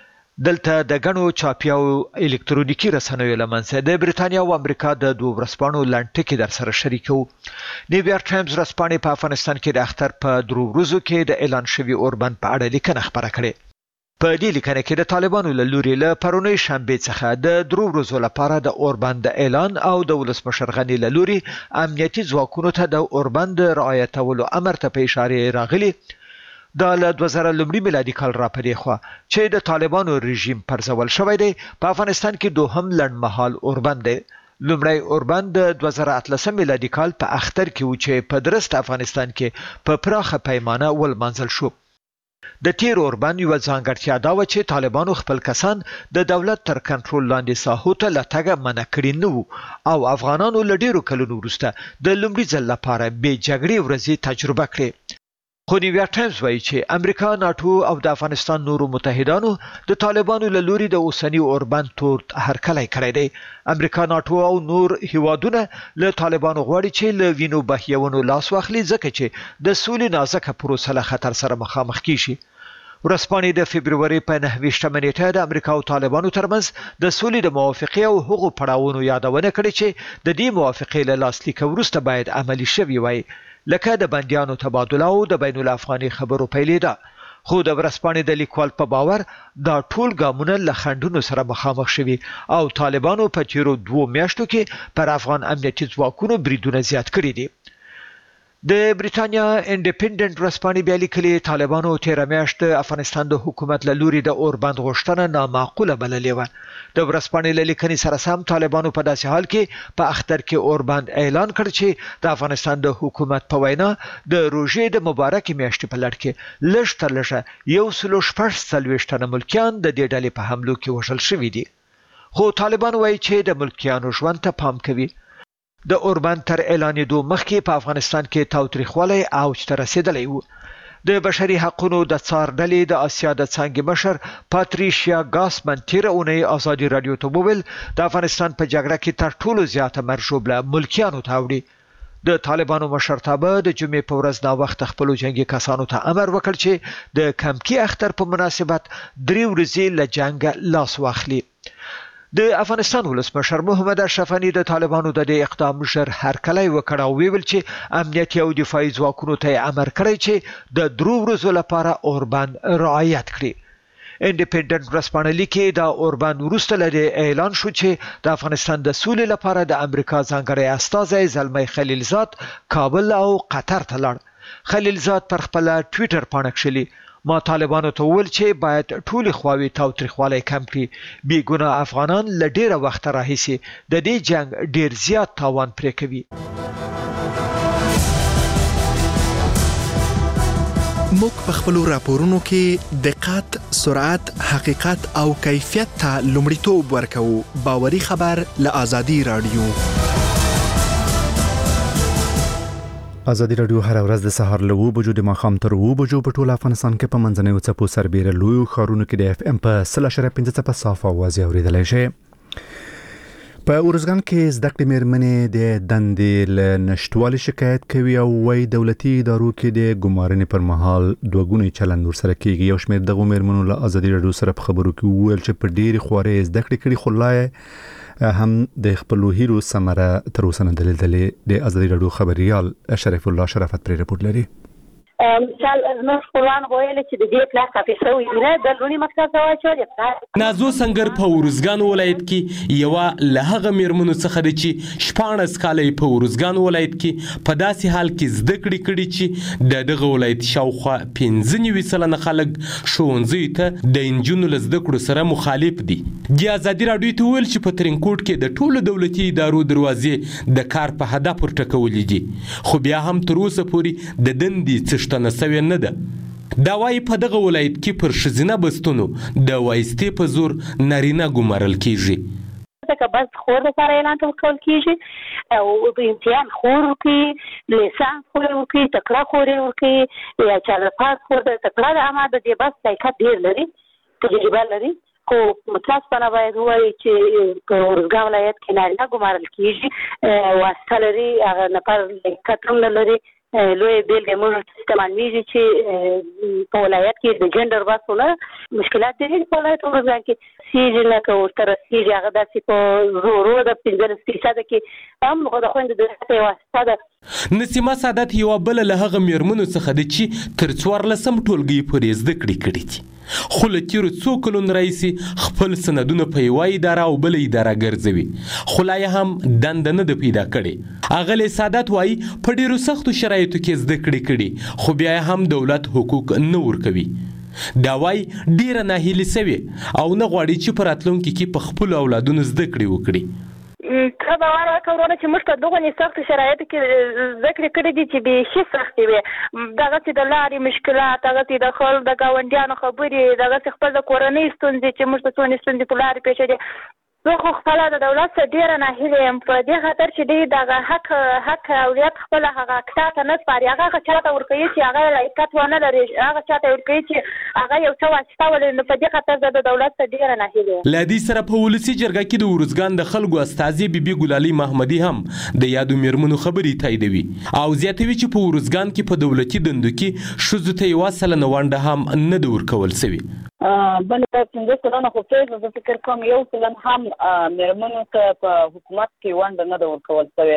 دلته د غنو چاپي او الکترونیکی رسنیو لمنځه د بریتانیا او امریکا د دوه ورځپاڼو لنټکی در سره شریکو. نیویارک ټایمز ورځپاڼې په افغانستان کې د اختر په درو ورځو کې د اعلان شوی اوربند په اړه لیکنه خبره کړې. په دې لیکنه کې د طالبانو له لوري له پرونی شنبه څخه د درو ورځو لپاره د اوربند اعلان او د ولسمشر غنی له لوري امنیتي ځواکونو ته د اوربند رعایتولو امر ته په اشاره راغلي. دا له 2000 میلادي کال را پدې خو چې د طالبانو رژیم پرځول شوی دی په افغانستان کې دوهم لړمحال اوربند دی. لومړی اوربند د 2013 میلادي کال په اختر کې و چې په درست افغانستان کې په پراخه پیمانه ولمنځل شو. د تیر اوربند یو ځانګړتیا دا و چې طالبانو خپل کسان د دولت تر کنټرول لاندې ساحو ته لټګه منع کړی نو او افغانانو له ډیرو کلونو وروسته د لومړي ځل لپاره به جګړې ورځې تجربه کړې. خو نیویارک ټایمز وایي چې امریکا ناتو او د افغانستان نورو متحدانو د طالبانو له لوري د اوسنی اوربند تور هرکلی کړی دی. امریکا ناتو او نور هیوادونه له طالبانو غواړي چې له وینو بهیونو لاس واخلي ځکه چې د سولې نازکه پروسه له خطر سره مخامخ کیږي. ورځپاڼې د فبرवरी په 9 نیټه د امریکا او طالبانو ترمنځ د سولې د موافقې او هغو پړاوونو یادونه کړې چې د دې موافقې له لاسلیک وروسته باید عملی شوي وای لکه د بندیانو تبادله او د بین الافغاني خبرو پیلېده. خو د ورځپاڼې د لیکوال په باور دا ټول ګامونه له خنډونو سره مخامخ شوي او طالبانو په تیرو 2 میاشتو کې پر افغان امنیتي ځواکونو بریدونه زیات کړي دي. د بریتانیا انډیپندنت ورځپاڼې بیا لیکلي طالبانو تیر میاشت افغانستان د حکومت له لوري د اوربند غوښتنه نامعقوله بللې و. د ورځپاڼې له لیکنې سره سم طالبانو په داسې حال کې په اختر کې اوربند اعلان کړ چې د افغانستان د حکومت په وینا د روژې د مبارکې میاشتې په لړ کې لږ تر لږه 140 تنه ملکیان د دې ډلې په حملو کې وژل شوي دي. خو طالبان وایي چې د ملکیانو ژوند ته پام کوي. د اوربند تر اعلانېدو مخکې په افغانستان کې تاوتریخوالی اوج ته رسېدلی و. د بشري حقوقو د څار ډلې د اسیا د څانګې مشر پاتریشیا ګاسمن تیر اونۍ ازادي رادیو ته وویل د افغانستان په جګړه کې تر ټولو زیاته مرشوبله ملکیانو ته وړي. د طالبانو مشرتابه د جمعې په ورځ نا وخت خپل جنگي کسانو ته امر وکړ چې د کمکی اختر په مناسبت 3 ورځې له جنگ لاس واخلي. د افغانستان ولسمشر محمد اشرف غنی د طالبانو د دې اقدام ژر هرکلی وکړ او ویل چې امنیتي او دفاعي ځواکونو ته امر کړی چې د 3 ورځو لپاره اوربند رعایت کړي. انډیپندنت ورځپاڼه لیکي دا اوربان وروسته لري اعلان شو چې د افغانستان د سولې لپاره د امریکا ځانګړی استازی زلمی خلیلزاد کابل او قطر ته لاړ. خلیلزاد پر خپل ټوئیټر پاڼه کښلي ما طالبانو ته وویل چې باید ټولې خواوې تاوتریخوالی کم کړي. بې ګناه افغانان له ډېره وخته راهیسې د دې جنګ ډېر زیات تاوان پرې کوي. موږ په خپلو راپورونو کې دقت، سرعت، حقیقت او کیفیت ته لومړیتوب ورکوو. باوري خبر له آزادي رادیو. آزادي رادیو هر ورځ د سهار له 9 بجو د ماښام تر 9 بجو په ټول افغانستان کې په منځنیو څپو سربېره لویو ښارونو کې د FM په 0.5 څپه صاف اواز اورېدلی شئ. په ارزګان کې زده کړې مېرمنې د دندې له نشټوالي شکایت کوي او وايي دولتي ادارو کې د ګمارنې پر مهال دوه ګونی چلند ورسره کیږي. یو شمېر دغو مېرمنو له آزادي رادیو سره په خبرو کې وویل چې په ډېرې خوارۍ زده کړې کړي خو لا هم د خپلو هیلو ثمره تر اوسه نه ده لیدلې. د آزادي رادیو خبریال شریف الله شرافت پرې رپورټ لري. مثال زموږ خپلوان ویل چې د دې پلاس افیسو یې نه د لونی مکتب ته واچول. نازو سنگر په ورزګان ولایت کې یو له هغه میرمنو څخه د چې 14 کال په ورزګان ولایت کې په داسې حال کې زده کړې کړي چې دغه ولایت شاوخوا 15% خلک ښوونځي ته د انجونو له زده کړو سره مخالف دي. د آزادي رادیو ته ویل چې په ترینکوټ کې د ټولو دولتي ادارو دروازې د کار په هدف ورټکولې دي خو بیا هم تر اوسه پورې د دندې څښتنه سوې نه ده. دا وايي په دغه ولایت کې پر ښځینه بستونو د وایستې په زور نارینه ګمارل کیږي. ځکه بس خور لپاره اعلان ورکول کیږي او د امتحان خور ورکوي، لیسانس خور ورکوي، تکړه خور ورکوي یا چې د پاس خور د تکړه د عامه د دې بس لایقت ډېر لري، تجربه لري. خو متاسفانه باید ووایي چې په ورزګان ولایت کې نارینه ګمارل کیږي، واسطه لري، هغه نفر لیاقت هم نه لري. لوی بیلګې موږ استعمالېږي چې په ولایت کې د جنډر بحثونه مشکلات دي په ولایت ورزګان کې سیږي نه که ورته رسېږي هغه داسې په زورو د 15% کې هم د خویندو د یوه واسطه ده. نسیمه سعادت یوه بله له هغه میرمنو څخه ده چې تر 14 ټولګي پورې زده کړې کړي دي خو له تیرو څو کلونو راهیسې خپل سندونه په یوه اداره او بله اداره ګرځوي خو لا یې هم دنده نه ده پیدا کړې. اغلې سعادت وایي په ډېرو سختو شرایطو کې زده کړې کړي خو بیا هم دولت حقوق نه ورکوي. دا وایي ډېره ناهیلې سوې او نه غواړي چې په راتلونکي کې په خپلو اولادونو زده کړې وکړي. ته باور وکړه ورونه چې موږ په دغو سختو شرایطو کې زده کړې کړې دي چې بیخي سختې وې، دغسې د لارې مشکلات، دغسې د خلکو د ګاونډیانو خبرې، دغسې خپل د کورنۍ ستونزې چې موږ ته څومره ستونزې په لارې پېښېدې. زه خو خپله د دولت څخه ډېره ناهیله یم په دې خاطر چې دوی دغه حق اولیت خپله هغه کتا ته نه سپاري، هغه چا ته ورکوي چې هغه یې لایقت ونه لري، هغه چا ته ورکوي چې هغه یو څه واسطه ولري. نو په دې خاطر زه د دولت څخه ډېره ناهیله یم. له دې سره په ولسي جرګه کې د ورزګان د خلکو استازي بیبي ګلالي محمدي هم د یادو میرمنو خبرې تاییدوي او زیاتوي چې په ورزګان کې په دولتي دندو کې ښځو ته 1% ونډه هم نه ده ورکول سوې. بل 15 کلونه خو پرېږده، زه فکر کوم 1% هم میرمنو ته په حکومت کې ونډه نه ده ورکول سوې.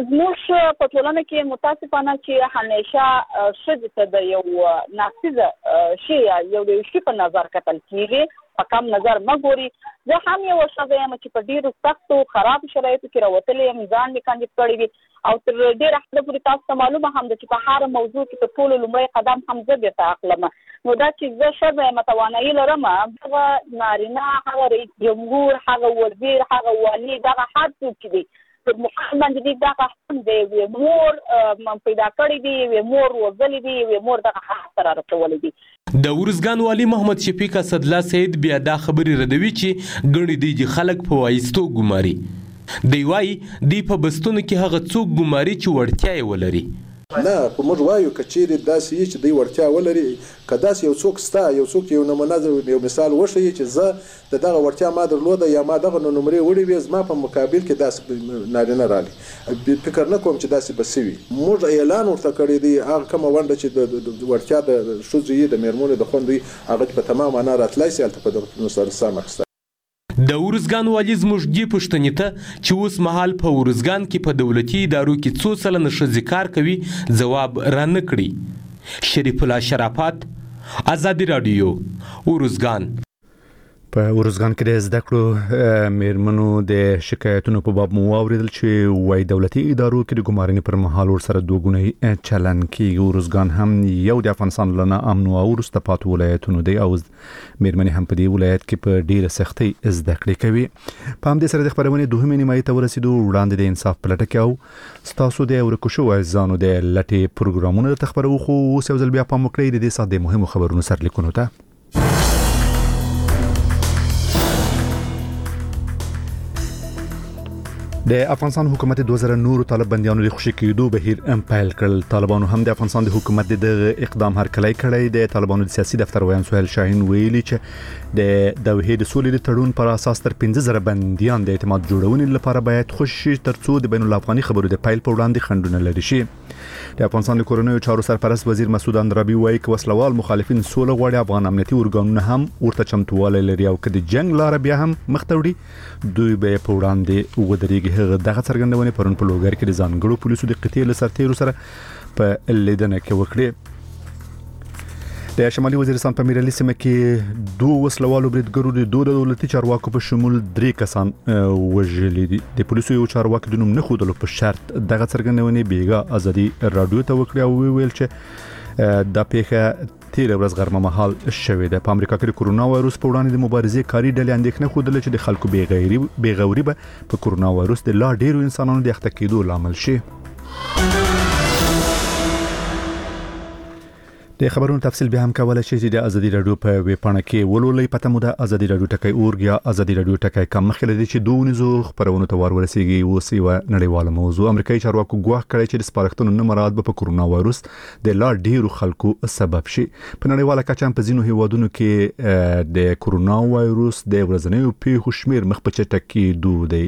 زموږ په ټولنه کې متاسفانه چې همیشه ښځې ته د یو ناقصه شي یا یو د شي په نظر کتل کېږي، په کم نظر مه ګوري. زه هم یوه ښځه یم چې په ډېرو سختو خرابو شرایطو کې راوتلې یم، ځان مې کاندید کړی وي او تر ډېره حده پورې تاسو ته معلومه هم ده چې په هره موضوع کې تر ټولو لومړی قدم هم زه بېرته اخلم. نو دا چې زه ښځه یم توانایي لرم، دغه نارینه، هغه رئیس جمهور، هغه وزیر، هغه والي، دغه هر څوک چې دی په مقام باندې دي دغه هم دی یوې مور پیدا کړی دي، یوې مور روزلې دي، یوې مور دغه حق سره رسولی دي. د ورزګان والي محمد شفیق اسدالله سید بیا دا خبرې ردوي چې ګڼې دي چې خلک په وایستو ګماري. دی وایي دی په بستونو کې هغه څوک ګماري چې وړتیا یې ولري. نه خو موږ وایو که چیرې داسې یي چې دوی وړتیا ولري، که داسې یو څوک ستا یو څوک یو نمونه یو مثال وښیي چې زه د دغه وړتیا ما درلوده یا ما دغه نمرې وړې وې، زما په مقابل کې داسې نارینه رالي، فکر نه کوم چې داسې به سوي. موږ اعلان ورته کړی دی هغه کومه ونډه چې د وړتیا د ښځو یي د میرمنو د خوندو هغه په تمام معنا راتلی سي هلته په دغه سره سم اخیستی. د ورزګان والي زموږ دې پوښتنې ته چې اوس مهال په ورزګان کې په دولتي ادارو کې څو سلنه ښځې کار کوي ځواب رانه کړي. شریف الله شرافت، ازادي رادیو ورزګان. په ورزګان کې د زده کړو میرمنو د شکایتونو په باب مو واوریدل چې وای دولتي ادارو کې د ګمارنې پر مهال ور سره دوګونی چلن کې ورزګان هم یو د افغانستان لنه امن او ورسته پاتې ولایتونو دی او میرمنې هم په دې ولایت کې په ډیره سختي زده کړې کوي. په همدې سره د خبرونه دوهمې نیمایي ته ورسېدو وړاندې د انصاف پلټه کې او ستاسو د ورکوشو ځانو د لټي پروګرامونو د تخبرو خو اوس یو ځل بیا په مکړې د دې ساده د مهمو خبرونو سر لیکونو ته د افغانستان حکومت 2009 طالب بنديانو د خوشي کېدو بهیر امپایل کړل. طالبانو هم د افغانستان د حکومت د اقدام هرکلی کړی. د طالبانو د سیاسي دفتر ویان سهیل شاهین ویلي چې د توحید سولې د تړون پر اساس تر 15000 بنديان د اعتماد جوړونې لپاره باید خوشي ترڅو د بین الافغاني خبرو د پایل په وړاندې خندونه لري شي. د افغانستان د کورونیو چارو سرپرست وزیر مسعود اندرابي وایي چې وسلوال مخالفین سوله غواړي. افغان امنیتي ارګانونه هم ورته چمتواله لري او کله جنگ لار بیا هم مختوړي دوی به په وړاندې ودرېږي. هغه دغه څرګندونه پرون په لوګر کې د ځانګړو پولیسو د قطعي لسرتیرو سره په لیدنه کې وکړه. د شمالي وزیرستان په میرالي سیمه کې دوه وسلوالو بریدګرو د دولتي چارواکو په شمول 3 کسان وژلي دي. د پولیسو یو چارواکي د نوم نه خودلو په شرط دغه څرګندونه بیګا ازادي رادیو ته وکړه او ویل چې د پیښه تیر ورځ غرمه مهال شوې ده. په امریکا کې د کورونا وایروس په وړاندې د مبارزې کاری ډلې اندېښنه خوده چې د خلکو بیغوري به په کورونا وایروس د لا ډیرو انسانانو د اخته کېدو لامل شي. د خبرونو تفصیل به هم کولای شي چې د ازادي رادیو په ویب پاڼه کې ولولئ. پته مو د ازادي رادیو ټکی اورګ یا ازادي رادیو ټکی کم مخکې لري چې دونیزو خبرونو ته ورسیږي. اوس یو نړیواله موضوع امریکایي چارواکو ګواښ کړی چې د سپارښتنو نه مراد به په کورونا وایروس د لا ډیرو خلکو سبب شي. په نړیواله کچه په ځینو هیوادونو کې د کورونا وایروس د ورځنیو پیښو شمیر مخ په چټکۍ دی.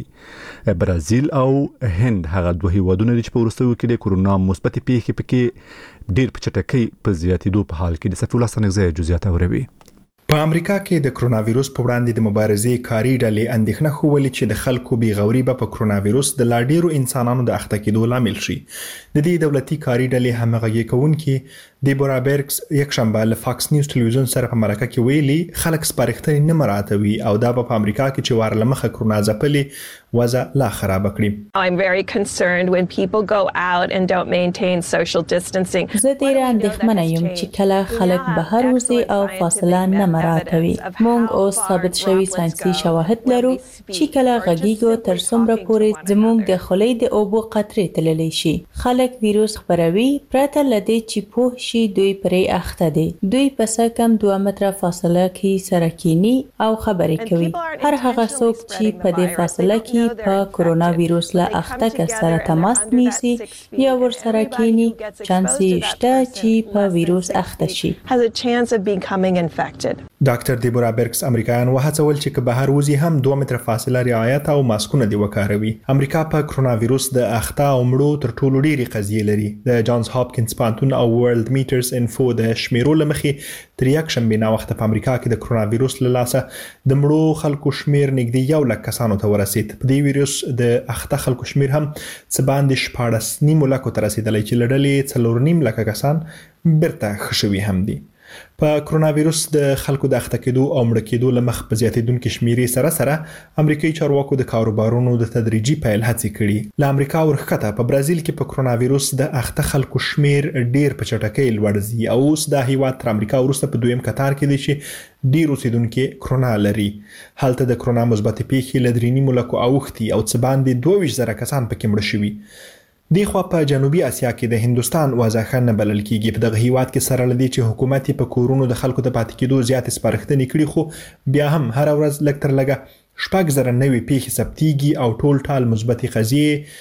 برازیل او هند هغه دوه هیوادونه دي چې په وروستیو کې د کورونا مثبت پیښې پکې ډیر په چټکۍ په زیاتېدو په حال کې. د سفیر الله سنغزي جزئیات اوروي. په امریکا کې د کرونا وایروس په وړاندې د مبارزې کاری ډلې اندېښنه خوولې چې د خلکو بیغوري به په کرونا وایروس د لا ډیرو انسانانو د اخته کېدو لامل شي. د دې دولتي کاری ډلې همغږي کوونکې دیبورا برکس یک شنبه له فاکس نیوز ټلویزیون سره په مرکه کې ویلي خلک سپارښتنې نه مراعاتوي او دا په امریکا کې چې وار لمخه کرونا ځپلې وضع لا خراب کړي. I'm very concerned when people go out and don't maintain social distancing. زه ډیره اندېښمنه یم چې کله خلک بهر وځي او فاصله نه مراعاتوي. موږ اوس ثابت شوی ساينسي شواهد لرو چې کله غږیږو تر څومره پورې زموږ د خولې د اوبو قطرې تللی شي. خلک وایروس خپروي پرته لدی چې په شي دوی پرې اخته دي. دوی په څه کم 2 متره فاصله کې سره کینی او خبرې کوي. هر هغه څوک چې په دې فاصله کې په کورونا وایروس له اخته کس سره تماس نیسي یا ور سره کینی چانس شته چې په وایروس اخته شي. Has a chance of becoming infected. ډاکټر دیبورا برکس امریکایان وهڅول چې که بهر وځي هم 2 متره فاصله رعایت او ماسکونه دی وکاروي. امریکا په کورونا وایروس د اخته او مړو تر ټولو ډیری قضیې لري. د جانز هاپکینز پانتون او ورلد میټرز انفو د شمیرو لمخې تر یک شنبه نا وخت په امریکا کې د کورونا وایروس له لاسه د مړو خلکو شمیر نږدې 1 لک کسانو ته ورسید. په دې وایروس د اخته خلکو شمیر هم څه باندې 14.9 لک ته رسیدلی چې لړلې 4.9 لک کسان برته خښوي هم دي. په کورونا وایروس د خلکو د اخته کېدو او مړه کېدو لمخ په زیاتېدونکو شمیرې سره امریکایي چارواکو د کاروبارونو د تدریجي پیل هڅې کړي. له امریکا ورخته په برازیل کې په کورونا وایروس د اخته خلکو شمیر ډیر په چټکۍ لوړ ځي او اوس د هیواد تر امریکا وروسته په دویم قطار کې دي چې ډیر اوسیدونکو کورونا لري. هلته د کورونا مثبت پیښې له 3.5 لکو اوختي او څه باندې 22,000 کسان پکې مړه شوي. دی خو په جنوبي اسیا کې د هندستان وضع نه بلل کیږي. په دغه هیواد کې سره لدی چې حکومت په کورونو د خلکو د پاتې کېدو زیات سپارښتنې کړي خو بیا هم هر ورځ لکتر لګه 6,000 پیښې ثبتېږي او ټول ټال مثبت قضیې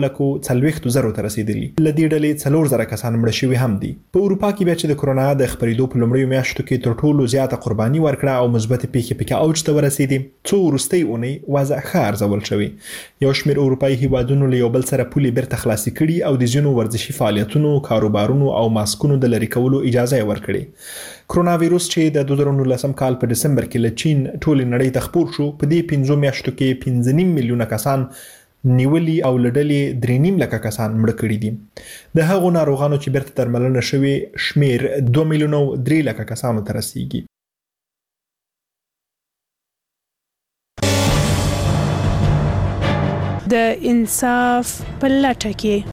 1,40,000 ته رسیدلي. لدی ډلې 4,000 کسان مړه شوي هم دي. په اروپا کې بیا چې د کرونا د خپرېدو په لومړیو میاشتو کې تر ټولو زیاته قرباني ورکړه او مثبت پیښې پکې اوج ته ورسېدې. څو وروستۍ اونۍ وضع ښه ارزول شوې. یو شمېر اروپایي هیوادونو له یو بل سره پولې بیرته خلاصې کړي او د ځینو ورزشي فعالیتونو کاروبارونو او ماسکونو د لرې کولو اجازه ورکړي. کرونا وایروس چې د 2019 کال په دسمبر کې له چین ټول نړۍ ته خپور شو په دې 15 میاشتو کې 5.5 میلیونه کسان نیولي او لډلې 3.5 لک کسان مړ کړي دي د هغو ناروغانو چې بیرته درملنه شوي شمیر 2 میلیون 3 لک کسانو ته رسیږي د انصاف په لټه کې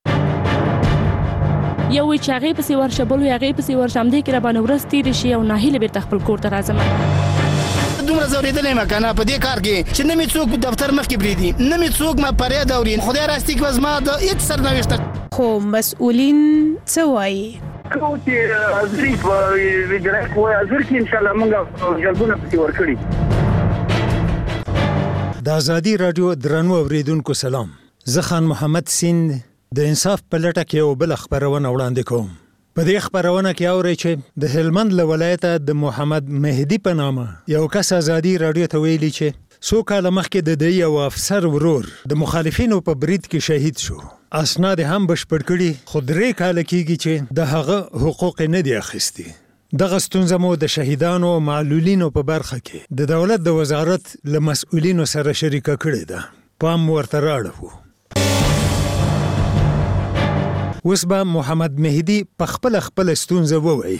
یو چې هغه پسې ورشه بل هغه پسې ورشه هم دې کې را باندې ورستې دي شي او ناهیله بیرته خپل کور ته راځم دومره زوریدلې ما کنه په دې کار کې چې نه می څوک دفتر مخ کې بریدي نه می څوک ما پرې دورین خدای راستي کې وزما د هیڅ سرنوشت خو مسؤلین څه وایي کوم چې ازري په ویډرک وای ازر کې ان شاء الله موږ جلبونه پسې ورکړي د ازادي رادیو درنو اوریدونکو سلام زه خان محمد سیند د انصاف په لټه کې یو بل خبرونه وړاندې کوم په دې خبرونه کې اوري چې د هلمند له ولایته د محمد مهدی په نامه یو کس ازادي رادیو ته ویلي چې څو کاله مخکې د دې یو افسر ورور د مخالفینو په برید کې شهید شو اسناد هم بشپړ کړي خو 3 کاله کېږي چې د هغه حقوق نه دي اخیستي دغه ستونزه مو د شهیدانو او معلولینو په برخه کې د دولت د وزارت له مسؤلینو سره شریکه کړې ده پام ورته راړو اوس به محمد مهدی په خپل ستونزه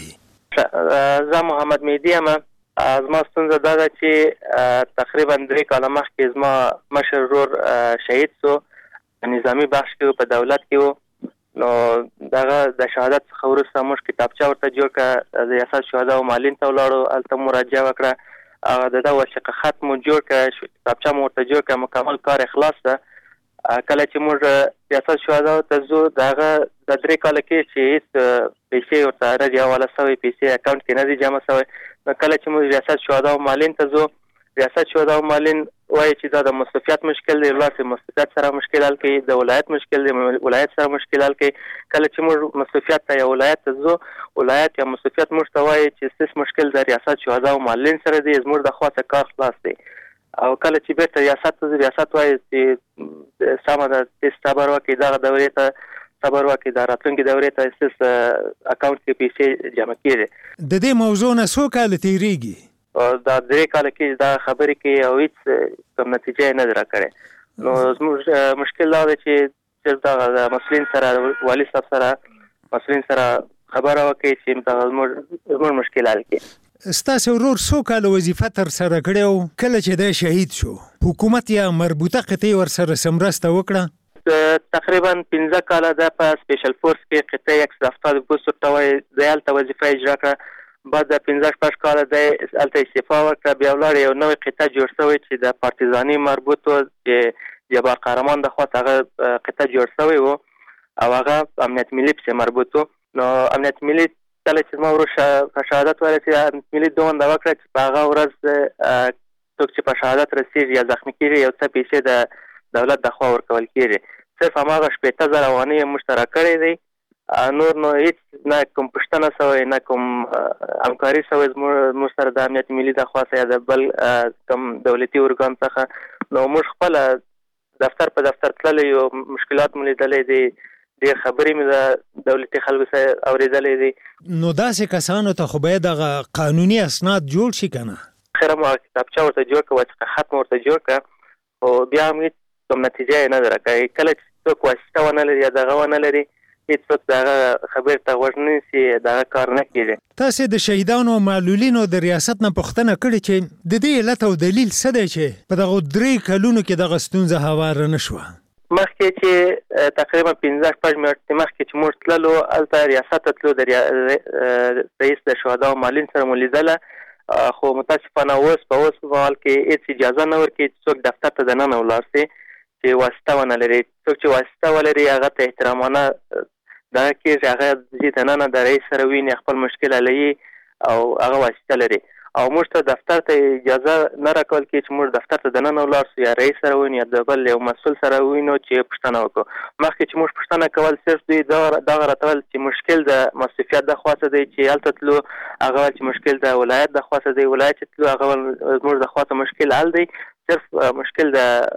ووایي زه محمد مهدی یم زما ستونزه دا ده چې تقریبا 3 کاله مخکې زما مشر ورور شهید شو نظامی بخش کې په دولت کې و نو دغه د شهادت څخه وروسته موږ کتابچه ورته جوړ کړه د ریاست شهدا او معلم ته ولاړو هلته مراجعه وکړه هغه د وثیقه خط مو جوړ کړه کتابچه مو ورته جوړ کړه مکمل کار اخلاص ده کله چې موږ ریاست شهدا ته ځو دغه د 3 کاله کې چې هیڅ پیسې ورته راځي حواله شوی پیسې اکاونټ کې نه دي جمع شوی نو کله چې موږ ریاست شهدا او معلم ته ځو ریاست شهدا او معلم وایي چې دا د مستفیات مشکل دی ولاسي مستفیات سره مشکل حل کوي د ولایت مشکل دی ولایت سره مشکل حل کوي کله چې موږ مستفیات ته یا ولایت ته ځو ولایت یا مستفیات موږ ته وایي چې څه مشکل د ریاست شهدا او معلم سره دی زموږ د خواته کار خلاص دی او کله چې بیرته ریاست وایي چې سمه ده چې صبر وکړي دغه دورې ته صبر وکړي د راتلونکي دورې ته اکاونټ کې پیسې جمع کړي د دې موضوع نه څو کاله تیریږي دا 3 کاله کې دا خبرې کې او هیڅ کوم نتیجه نه درکړي نو زموږ مشکل دا دی چې د مسلین سره والی صاحب سره مسلین سره خبره وکړي چې زموږ مشکل حل کړي ستاسو ورور څو کاله وظیفه تر سره کړو کله چې د شهید شو حکومت یا مربوطه قطعی ور سره سمرسته وکړه تقریبا 15 کاله د سپیشل فورس کې قطعی 170 پوسټ ټوي د الته وظیفه اجرا کړه بعد د 15 کاله د الته استعفا ورکړه بیا ولاړ یو نوې قطعه جوړ شوی چې د پارتیزانی مربوط و چې جبار قهرمان د خوا هغه قطعه جوړ شوی و او هغه امنیت ملي په مربوط و نو امنیت ملي کله چې ما ورشه شهادت ورته امنیت ملي دوه دا وکړه چې په هغه ورځ څوک چې په شهادت رسیږي یا زخمی کیږي یو څه پیسې د دولت د خوا ورکول کیږي صرف هغه 15000 افغانۍ مشترک کړی دی نور نو هیڅ نه کوم پښتنه سوی نه کوم همکاري سوی موږ سره د امنیت ملي د خاصه یا د بل کوم دولتي ارګان څخه نو موږ خپل دفتر په دفتر تللی یو مشکلات مو لیدلې دي ډېر خبرې مې د دولتي خلکو سره اورېدلې دي نو داسې کسانو ته خو باید دغه قانوني اسناد جوړ شي که نه خیره ما کتابچه ورته جوړ کړه وثیقه خط مو ورته جوړ کړه خو بیا هم هېڅ کوم نتیجه یې نه درکوي کله چې څوک واسطه ونه لري یا دغه ونه لري هیڅوک دغه خبرې ته غوږ نه نیسي دغه کار نه کېږي تاسې د شهیدانو او معلولینو د ریاست نه پوښتنه کړې چې د دې علت او دلیل څه دی چې په دغو 3 کلونو کې دغه ستونزه هواره نه شوه مخکې چې تقریبا 15 میاشتې مخکې چې موږ تللو هلته ریاست ته تلو د رئیس د شهدا او معلولین سره مو لیدله خو متاسفانه اوس په حال کې هیڅ اجازه نه ورکوي چې څوک دفتر ته دننه ولاړ سي چې واسطه ونه لري څوک چې واسطه ولري هغه ته احترامانه دا کېږي هغه ځي دننه د رئیس سره ویني خپل مشکل حلوي او هغه واسطه لري او موږ ته دفتر ته اجازه نه راکول کېږي چې موږ دفتر ته دننه ولاړ سو یا رئیس سره ویني یا د بل یو مسؤل سره وینو چې پوښتنه وکړو مخکې چې موږ پوښتنه کول صرف دوی دغه راته ویل چې مشکل د مستوفیت د خوا څخه دی چې هلته تلو هغه چې مشکل د ولایت د خوا څخه دی ولایت چې تلو هغه زموږ د خوا څخه مشکل حل دی صرف مشکل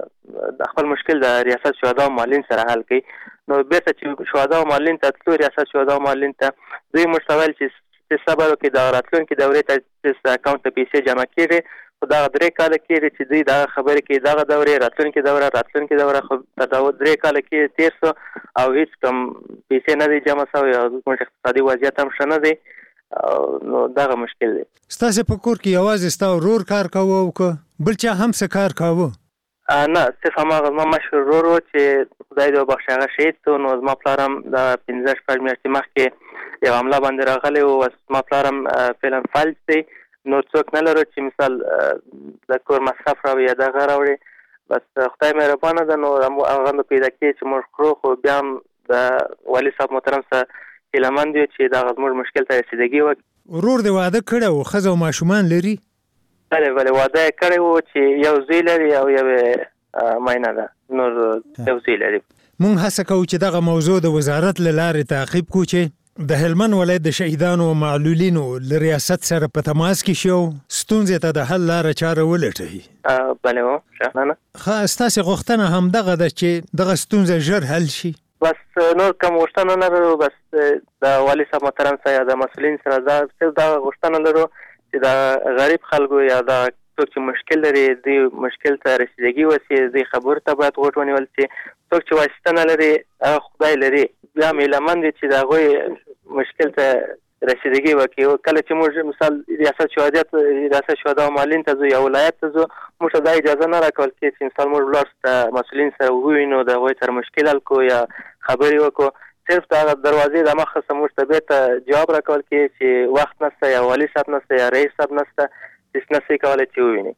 د خپل مشکل د ریاست شهدا او معلولین سره حل کوي نو بیرته چې شهدا او معلولین ته تلو ریاست شهدا او معلولین ته دوی موږ ته ویل چې صبر وکړي د راتلونکي دورې ته اکاونټ ته پیسې جمع کړي خو دا 3 کال کې چې دوی دا خبرې کې دا دورې راتلونکي دوره خو دا 3 کال کې تیر سو او هیڅ کم پیسې نه دي جمع شوی او موږ اقتصادي وضعیت هم ښه نه دی نو دا مشکل دی. ستاسو په کور کې یوازې ستاسو ورور کار کوو او بل چا هم څه کار کوو؟ نه صرف هغه ما مشهور ورور چې خدای دې وبخښي هغه شهید شو نو زما پلار هم د 15 شپږ میاشتې مخکې یو حمله باندې راغلی او زما پلار هم فعلا فلج دی نو څوک نه لرو چې مثال د کور مصرف راوړي یا دغه راوړي بس خدای مهربانه ده نو هغه نو پیدا کړي چې موږ خورو خو بیا هم د والي صاحب محترم سره هیلهمند یو چې دغه زموږ مشکل ته رسیدګي وکړي. ورور دې واده کړی او ښځه او ماشومان لري؟ بله واده یې کړی و چې یو زوی لري او یو ماینه ده نور یو زوی لري. مونږ هڅه کوو چې دغه موضوع د وزارت له لارې تعقیب کړو چې د هلمند ولایت د شهیدانو او معلولینو له ریاست سره په تماس کې شو ستونزې ته د حل لاره چاره ولټوي. بله شهنانه ښه ستاسې غوښتنه همدغه ده چې دغه ستونزه ژر حل شي؟ بس نور کوم غوښتنه نه لرو بس د والي صاحب محترم سره یا د مسؤلین سره دا غوښتنه لرو چې د غریب خلکو یا د څوک چې مشکل لري دوی مشکل ته رسیدګي وسي دوی خبرو ته باید غوږ ونیول شي. څوک چې واسطه نه لري هغه خدای لري بیا هیلهمند چې د هغوی مشکل ته رسیدګي وکړي. کله چې موږ مثال ریاست شهدا او معلولین ته ځو یا ولایت ته ځو موږ ته دا اجازه نه راکول کېږي چې مثال موږ ولاړ سو مسؤلین سره ووینو د هغوی سره مشکل حل کړو یا خبرې وکړو. صرف د دروازې د مخه څخه موږ ته بیرته جواب راکول کېږي چې وخت نشته یا والي صاحب نشته یا رئیس صاحب نشته هیڅ نشي کولی چې وویني.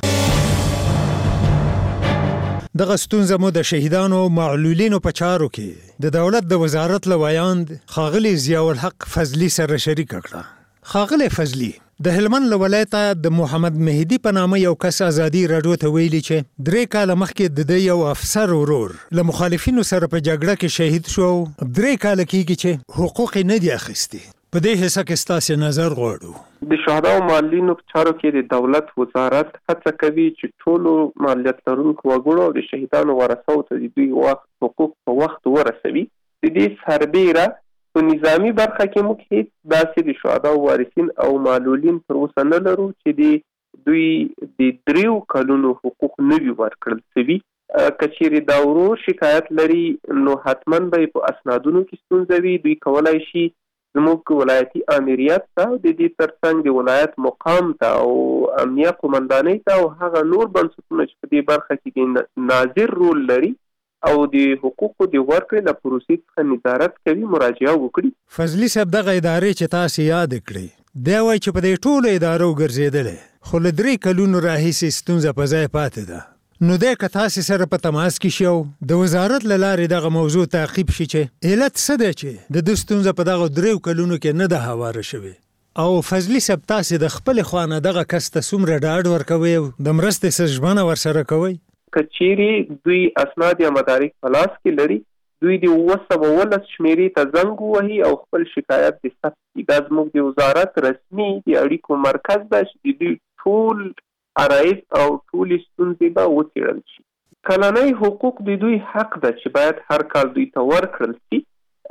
دغه ستونزه مو د شهیدانو او معلولینو په چارو کې د دولت د وزارت له ویاند ښاغلي ضیاء الحق فضلي سره شریکه کړه. ښاغلی فضلي د هلمند له ولایته د محمد مهدي په نامه یو کس ازادي راډیو ته ویلي چې 3 کاله مخکې د ده یو افسر ورور له مخالفینو سره په جګړه کې شهید شو او 3 کاله کېږي چې حقوق یې نه دي اخیستي. په دې حصه کې ستاسې نظر غواړو. د شهدا او معلولینو په چارو کې د دولت وزارت هڅه کوي چې ټولو مالیت لرونکو وګړو او د شهیدانو ورثو ته د دوی حقوق په وخت ورسوي. د دې سربیره په نظامی برخه کې موږ هیڅ داسې د شهدا او وارثین او معلولین پر اوسه نه لرو چې دوی د 3 کلونو حقوق نه وي ورکړل شوي. که چیرې دا ورور شکایت لري نو حتما به په اسنادونو کې ستونزه وي. دوی کولی شي زموږ ولایتي امریت ته د دې ترڅنګ د ولایت مقام ته او امنیه قمندانۍ ته او هغه نور بنسټونه چې په دې برخه کې ناظر رول لري او د حقوقو د ورکړې له پروسې څخه نظارت کوي مراجعه وکړي. فضلي صاحب دغه ادارې چې تاسو یاد کړئ دا وایي چې په دې ټولو ادارو ګرځېدلی خو له 3 کلونو راهیسې ستونزه په ځای پاتې ده. نو دی که تاسې سره په تماس کې شو د وزارت له لارې دغه موضوع تعقیب شي چې علت څه دی چې د ده ستونزه په دغه 3 کلونو کې نه ده هواره شوې. او فضلي صاحب تاسې د خپلې خوا نه دغه کس ته څومره ډاډ ورکوئ او د مرستې څه ژمنه ورسره کوئ؟ که چیرې دوی اسناد یا مدارک په لاس کې لري دوی د 919 شمیرې ته زنګ ووهي او خپل شکایت د ثبت کړي. دا زموږ د وزارت رسمي د اړیکو مرکز ده چې دوی ټول عرایض او ټول ستونزې به وڅېړل شي. کلنۍ حقوق د دوی حق ده چې باید هر کال دوی ته ورکړل شي.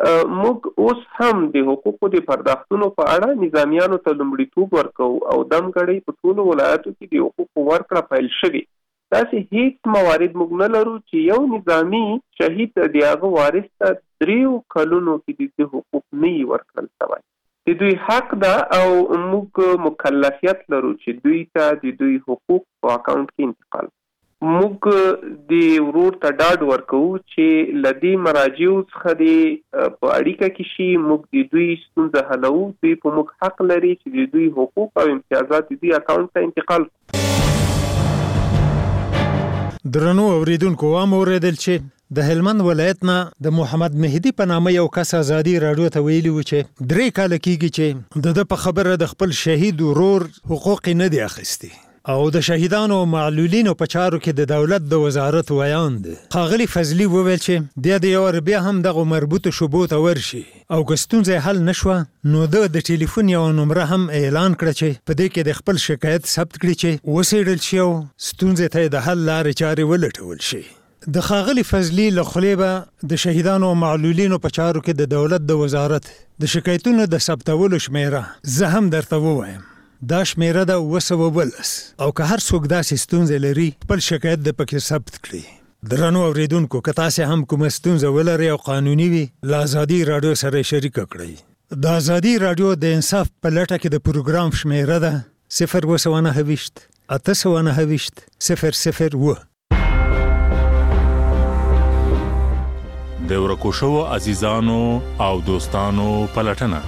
موږ اوس هم د حقوقو د پرداختونو په اړه نظامیانو ته لومړیتوب ورکوو او دمګړۍ په ټولو ولایتو کې د حقوقو ورکړه پیل شوې. داسې هیڅ موارد موږ نه لرو چې یو نظامي شهید د هغه وارث ته 3 کلونو کې د حقوق نه وي ورکړل شوی. د دوی حق ده او موږ مکلفیت لرو چې دوی ته د دوی حقوق په اکاونټ کې انتقال. موږ د ورور ته ډاډ ورکوو چې له دې مراجعو څخه د په اړیکه کې شي موږ د دوی ستونزه حلوو. دوی په موږ حق لري چې د دوی حقوق او امتیازات د دوی اکاونټ ته انتقال کړي. درنو اوریدونکو واوریدل چې د هلمند ولایت نه د محمد مهدي په نامه یو کس ازادي راډیو ته ویلي و چې 3 کاله کېږي چې د په خبره د خپل شهید ورور حقوق نه دي اخیستي او د شهیدانو او معلولینو په چارو کې د دولت د وزارت ویاند ښاغلي فضلي وویل چې د یو بیا هم دغه مربوطه شوبو ته ورشي او که ستونزه حل نشوه نو د ټلیفون یو نمبر هم اعلان کړ چې په دې کې د خپل شکایت ثبت کړي چې وسیړل شي او ستونزه ته د حل لارې چارې ولټول شي. د ښاغلي فضلي له خولې به د شهیدانو او معلولینو په چارو کې د دولت د وزارت د شکایتونو د ثبتولو شمیره زه هم درته ووایم. دا شمیره ده 212 او که هر څوک داسې ستونزې لري خپل شکایت د پکې ثبت کړي درنو اوریدونکو که تاسې هم کومه ستونزه ولرئ او قانوني وي له ازادي راډیو سره شریکه کړئ د ازادي راډیو د انصاف په لټه کې د پروګرام شمیره ده 029 829 002 د ورکو شوو عزیزانو او دوستانو پلټنه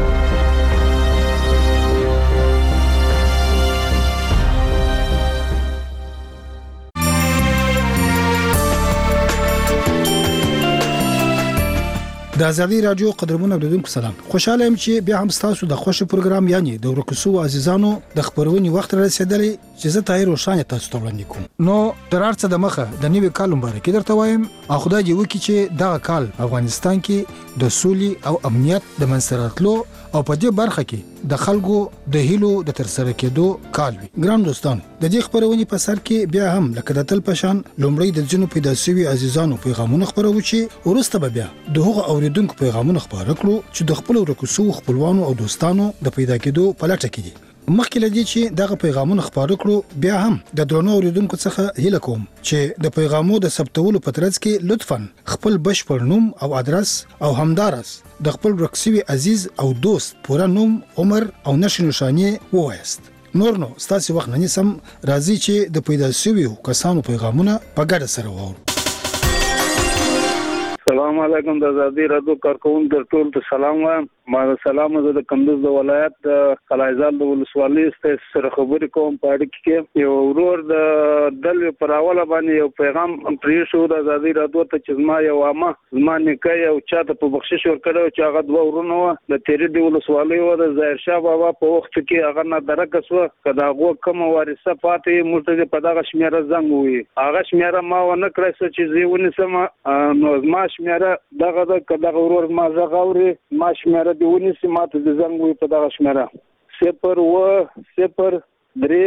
د ازادي رادیو قدرمن اوریدونکو سلام خوشاله یم چې بیا هم تاسو د خوښ پروګرام یعنی د ورکوسو عزیزانو د خبرونې وخت رسیدلی چې زه تایر روشانه تاسو ته وړاندې کوم نو درارڅه د مخه د نوې کال مبارکي درته وایم او خدای دې وکړي چې دغه کال افغانستان کې د سولې او امنیت د منځراتلو او په دې برخه کې د خلکو د هیلو د ترسره کېدو کال وي ګران دوستان د دې خبرونې په سر کې بیا هم لکه د تل پشان لومړی د ځینو پیدا شوي عزیزانو پیغامونه خبرو چې ورسته به بیا د هغو اوریدونکو پیغامونه خبره کړو چې د خپل ورکوسو خپلوانو او دوستانو د پیدا کېدو په لټه کې دي مخکې لدی چې دغه پیغامونه خبرو کړو بیا هم د درنو اوریدونکو څخه هیله کوم چې د پیغامو د ثبتولو په ترڅ کې لطفاً خپل بشپړ نوم او ادرس او همدارس د خپل ورکسوي عزیز او دوست پوره نوم عمر او نښه نښانې ووایست نور نو ستاسو وخت نه سم راځي چې د پیدا شویو کسانو پیغامونه په ګډه سره وورو السلام علیکم د ازادي رادیو کارکونکو ټول ته سلام وایم ما سلام زه د کندوز د ولایت د قلعهزال د ولسوالۍ سره خبرې کوم په اړه کې یو ورور د دل پر اوله باندې یو پیغام پرې شو د ازادي رادیو ته چې ما یو امه زما نکای او چاته په بخشش ورکړو چې هغه دوه ورونه و د تیری د ولسوالۍ و د ظاهر شاه بابا په وخت کې هغه نه درکس و کدا هغه کوم وارثه پاتې مرتضی په دغه شمیره زنګ وي هغه شمیره ما و نه کړی چې زیونی سم نو ما شمیره دغه د ورور ما زغوري ما شمیره دیونی سمات د زنګ وي په دغه شمیره 0 3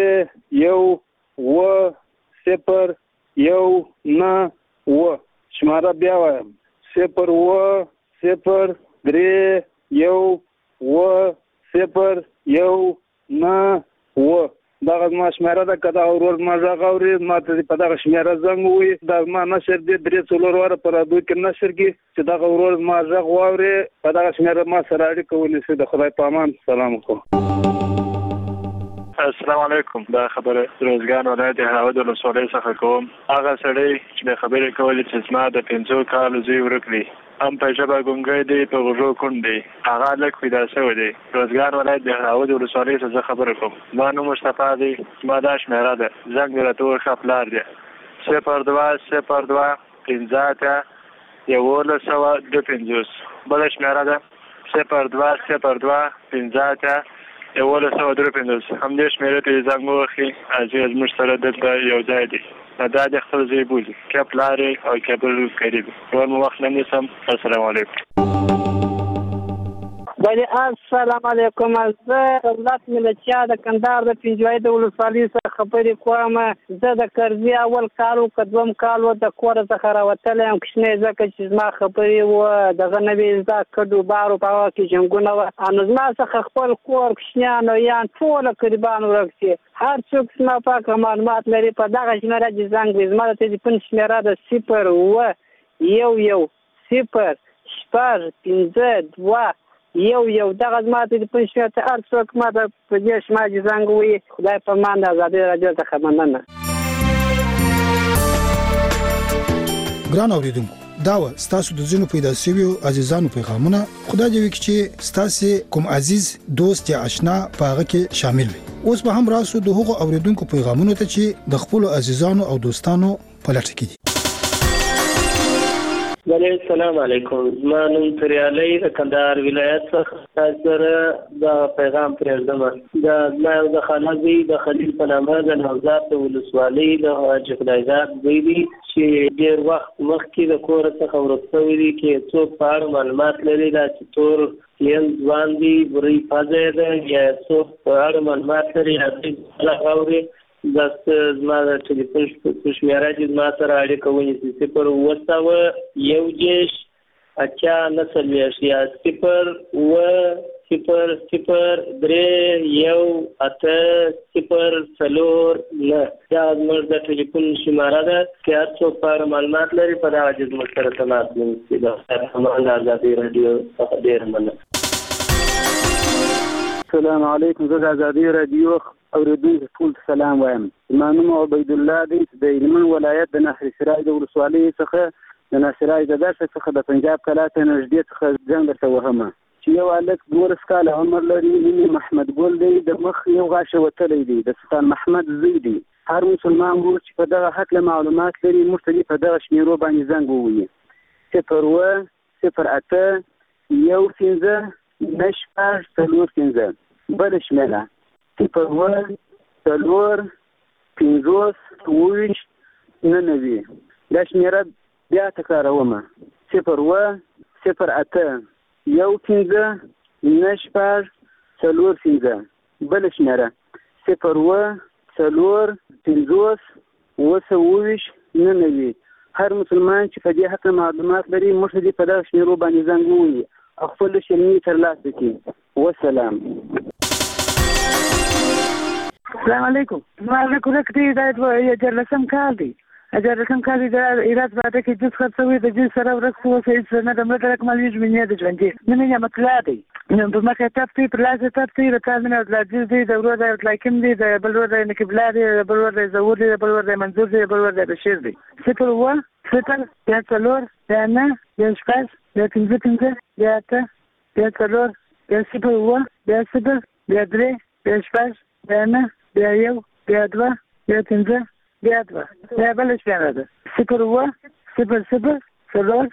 1 0 1 9 شمیره بیا وایم 0 0 3 1 0 9 دغه ما شمیره ده کدا ورور ما زغوري ما ته په دغه شمیره زنګ وي دا ما نشر دې 3 ور پر دوی کې نشر کې چې دغه ورور ما زغوري په دغه شمیره ما سره اړیکه ونیسي د خدای په امان سلام علیکم السلام علیکم دا خبره روزګان ولایت هاود ولسوالۍ څخه کوم هغه سړی چې خبرې کولې چې زما د 15 کال زوی ورکړي هم په ژبه ګونګی دی په غوږو کوڼ دی هغه لږ پیدا شوی دی روزګان ولایت د هاود ولسوالۍ څخه خبرې کوم ما نوم مصطفی دی زما دا شمیره ده زنګ مې راته وښه پلار دی 02 15 1152 بله شمیره ده 02 15 1152 همدې شمیرې ته زنګ ووهئ چې زموږ سره دلته یو ځای دی دا د خپل ځای بولي که پلار او که بل قریب نور مو وخت نه نیسم السلام علیکم ولی السلام علیکم زه دولت ملتیا د کندهار د پنجوای د ولسوالۍ څخه خبرې کوم زه د کرزي اول کال او دوم کال د کور څخه راوتلی یم کوچنی ځکه چې زما خبرې و دغه نوې زده کډو بارو په هغه کې جنګونه وه نو زما څخه خپل کور کوچنیان او یان ټوله قریبان ورک شي هر څوک زما پاکه معلومات لري په دغه شمیره چې زنګ وي زما د تلیفون شمیره د 0 یو دغه زما تلیفون شمیره ته هر څوک ما د په دې شمیره چې زنګ وي خدای په امان د ازادي راډیو څخه مننه ګران اوریدونکو دا و ستاسو د ځینو پیدا شویو عزیزانو پیغامونه خدای دې وکړي چې ستاسو کوم عزیز دوست یا آشنا په هغه کې شامل وي اوس به هم راسو د هغو اوریدونکو پیغامونو ته چې د خپل عزیزانو او دوستانو په لټه کې دي السلام علیکم زما نوم تریالی د کندهار ولایت څخه سره د پیغام پرېږدم دا د خالد د خلیل په نامه د نوزاد د ولسوالۍ د حاجي خدایزاد زوی دی چې ډېر وخت مخکې د کور څخه ورک شوی دی چې څوک په اړه معلومات لري دا چې تور یل ځوان دی بوري پځه ده یا څوک په اړه معلومات لري هغه اوري دا زما د ټلیفون شمیره چې زما سره اړیکه ونیسي 0 1 9 یا 0 9 دا زموږ د ټلیفون شماره ده که هر څوک په اړه معلومات لري په دغه جز موږ سره تماس ونیسي. د رحمان د ازادي راډیو څخه ډېره مننه. السلام علیکم. زه د ازادي راډیو اوریدونکو ټول ته سلام وایم. زما نوم عبید الله دی. د هلمند ولایت د نهر سراج د ولسوالۍ څخه د نهر سراج د دښتې څخه د پنجاب کلا ته نږدې څخه زنګ درته وهمه چې یو هلک 12 کاله عمر لري. نوم یې محمد ګل دی. د مخ یو غاښ وتلی دی. د سلطان محمد زوی دی. هر مسلمان ورور چې په دغه هکله معلومات لري موږ ته دې په دغه شمیرو باندې زنګ ووهي: 0 بله شمیره 0 دا شمیره بیا تکرارومه: 0 بله شمیره 0 هر مسلمان چې په دې حق معلومات لري موږ دې په دغه شمیرو باندې زنګ ووهي او خپل شرمي ترلاسه کړي. والسلام. السلام علیکم. ما ذکر کړی دا یو جلسم کار دی. اجازه کار دی د ایراد باندې کې جز خرڅوي د جز سره ورسو وسې څنګه د ملت رقم یې ژوندې د ژوندې نه نه مطلب دی. نو په مکه تاسو په لازم تاسو د کارمنه د جز دی د ورو د لایکم دی د بل ورو د نکبلا دی د بل ورو د زور دی د بل ورو د منظور دی د بل ورو د بشیر دی. 0 یا څلور یا نه یا شپږ یا پنځه یا اته یا څلور یا 0 یا 0 یا 3 یا شپږ یا نه یا یو یا دوه یا پنځه یا دوه یا بل شمیره ده 0 0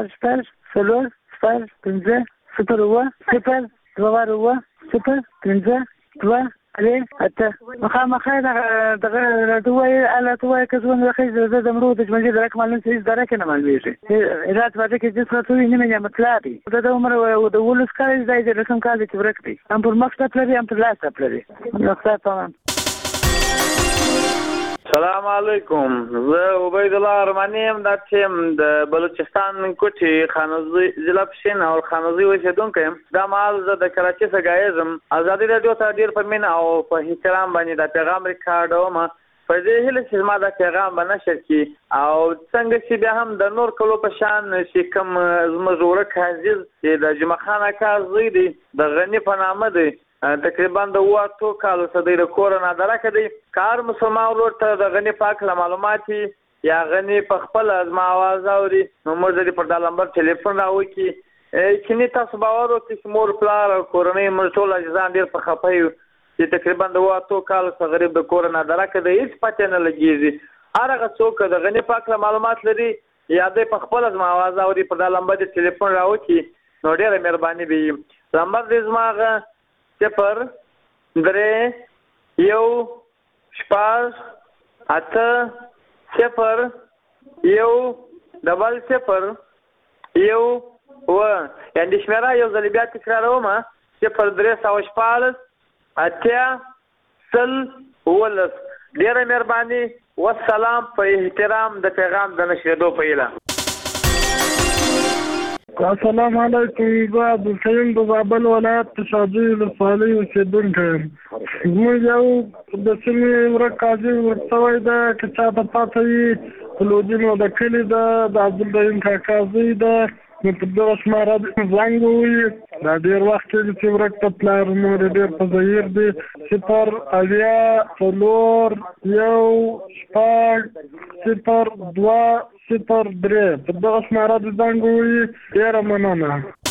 مخامخه دغه دوی اله توای که زونه خیزه د مرو د جمعې د رقم معلوم سیس درکه نه معلومیږي. ایراد باندې کې جس راټوي نه مې مطلب دی. د عمر او د ولس کال د رقم کال چې ورکړي هم پر مخته پلري هم پر لاسه پلري. تمام. السلام علیکم. زه عبید الله ارمانی یم د ټیم د بلوچستان کوټي خانوزي ضلع پښین او خانوزي اوسیدونکو یم. دا مال زه د کراچۍ څخه غایزم. ازادي رادیو ته ډیر په مینه او په احترام باندې د پیغام ریکارډوم. په دې هیله چې ما دا پیغام بنشر کی او څنګه چې بیا هم د نور کلو په شان چې کوم زموږ ورک عزیز چې د جمعه خان اکا زوی دی د غنی په نامه دی تقریبا د 8 کالو څخه د کورونا درکه دی. کار مسلمان ورور ته د غنی پاک معلوماتي یا غنی په خپل ازما आवाज اوري نو موږ دې په نمبر ټلیفون راوي کی چې تاسو باور وکړئ چې مور پلار کورنۍ موږ ټول ځان ډیر په خپایو چې تقریبا د 8 کالو څخه غریب د کورونا درکه دی هیڅ پته نه لګیږي. هرغه څوک د غنی پاک معلومات لري یا د په خپل ازما आवाज اوري په نمبر ټلیفون راوي کی نو ډیره مهرباني به نمبر دې زماغه 0 3 1 شپږ 8 0 1 ډبل 0 1 و یعنی شمیره یو ځل بیا تکراروم 0 3 شپږ 8 0 ولس. ډیره مهرباني. والسلام. په احترام د پیغام د نشریدو په اله. السلام علیکم. زه عبدالسلیم د زابل ولایت تشاجي ولسوالۍ اوسېدونکی یم. زموږ یو د سیمې ورک قاضي ورسوی ده که چا ته پاته وي کلودین او د کلي ده د عبدالرحیم کاکا زوی ده نو په دغه شماره زنګ ووهي. دا ډېر وخت کېږي چې ورک ته پلار نور یې ډېر په ظهیر دی. 0 اویا 4 1 شپږ 0 2 0 3 په دغه شماره د زنګ ووهي. ډېره مننه.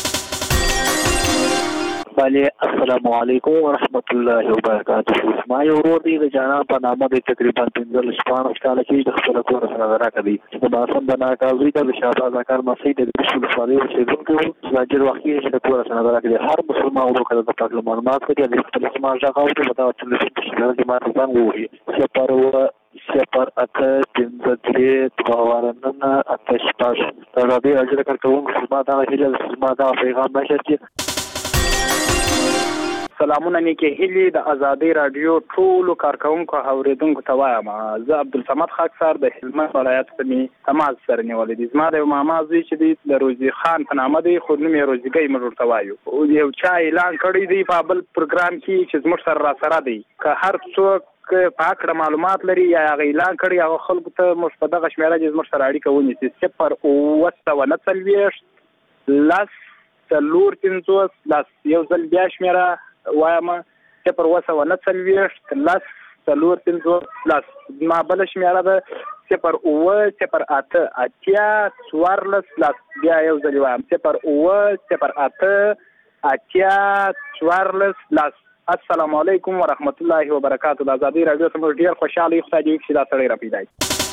بله السلام علیکم ورحمت الله وبرکاته. ما یو ورور دی د جانا په نامه د تقریبا 15 کال کې د خپل کور سره راکړی د باسم د ناکاوی د شاباز کار مسجد د بشول فاري اوسېدونکو چې ډېر وخت یې د کور سره راکړی. هر مسلمان ورو کړه د پاک معلومات کوي د خپل سماج راغاو ته د ټلیفون په شکل کې ما ځان ووهي 0 8 دا دې اجر کړو چې ما دا هیله ما دا پیغام نشته. سلامونه نیکې هیلې د ازادي رادیو ټولو کارکونکو او اوریدونکو ته وایم. زه عبدالصمد خاکسار د هلمند ولایت څخه تماس سره نیولې دي. زما د ماما زوی چې دی د روزي خان په نامه دی، خو نوم یې روزګۍ موږ ورته وایو. یو چا اعلان کړی دی په بل پروګرام کې چې زموږ سره راسره دی، که هر څوک په اکړه معلومات لري یا هغه اعلان کړی هغه خلکو ته موږ په دغه شمیره کې زموږ سره اړیکه ونیسي. 0 یو ځل بیا شمیره وایم 0 ما بل شمیره ده 0 بیا یو ځل وایم 0 السلام علیکم ورحمت الله وبرکاته. د ازادي رادیو څخه ډیر خوشاله یم چې دا سړی را پیدا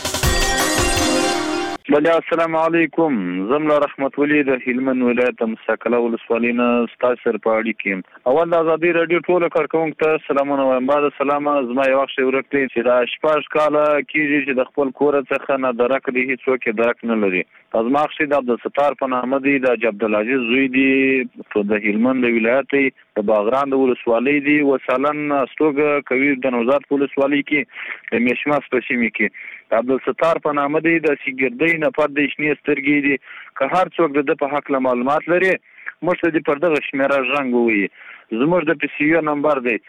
بله السلام علیکم. زملا رحمت ولی د هلمند ولایت مساکله ولسوالۍ نه ستاسو سره په اړیکه یم. اول د ازادي رادیو ټولو کارکونکو ته سلامونه وایم. بعد سلام زما یو وخت ورک دی چې دا 14 کاله کېږي چې د خپل کور څخه نه درک دی، هیڅوک یې درک نه لري. زما خشي د عبدالستار په نامه دی، د عبدالعزیز زوی دی، د هلمند ولایت د باغران د ولسوالۍ دی، وسالن استوګ کوي د نوزاد ولسوالۍ کې د میشماس په سیمه کې. عبدالستار په نامه دی، د سیګردۍ نه پد د شنې سترګې دي. که هر څوک د په حق له معلومات لري موږ ته پر دغه شمیره رنګ وي. زموږ د PCU نمبر دی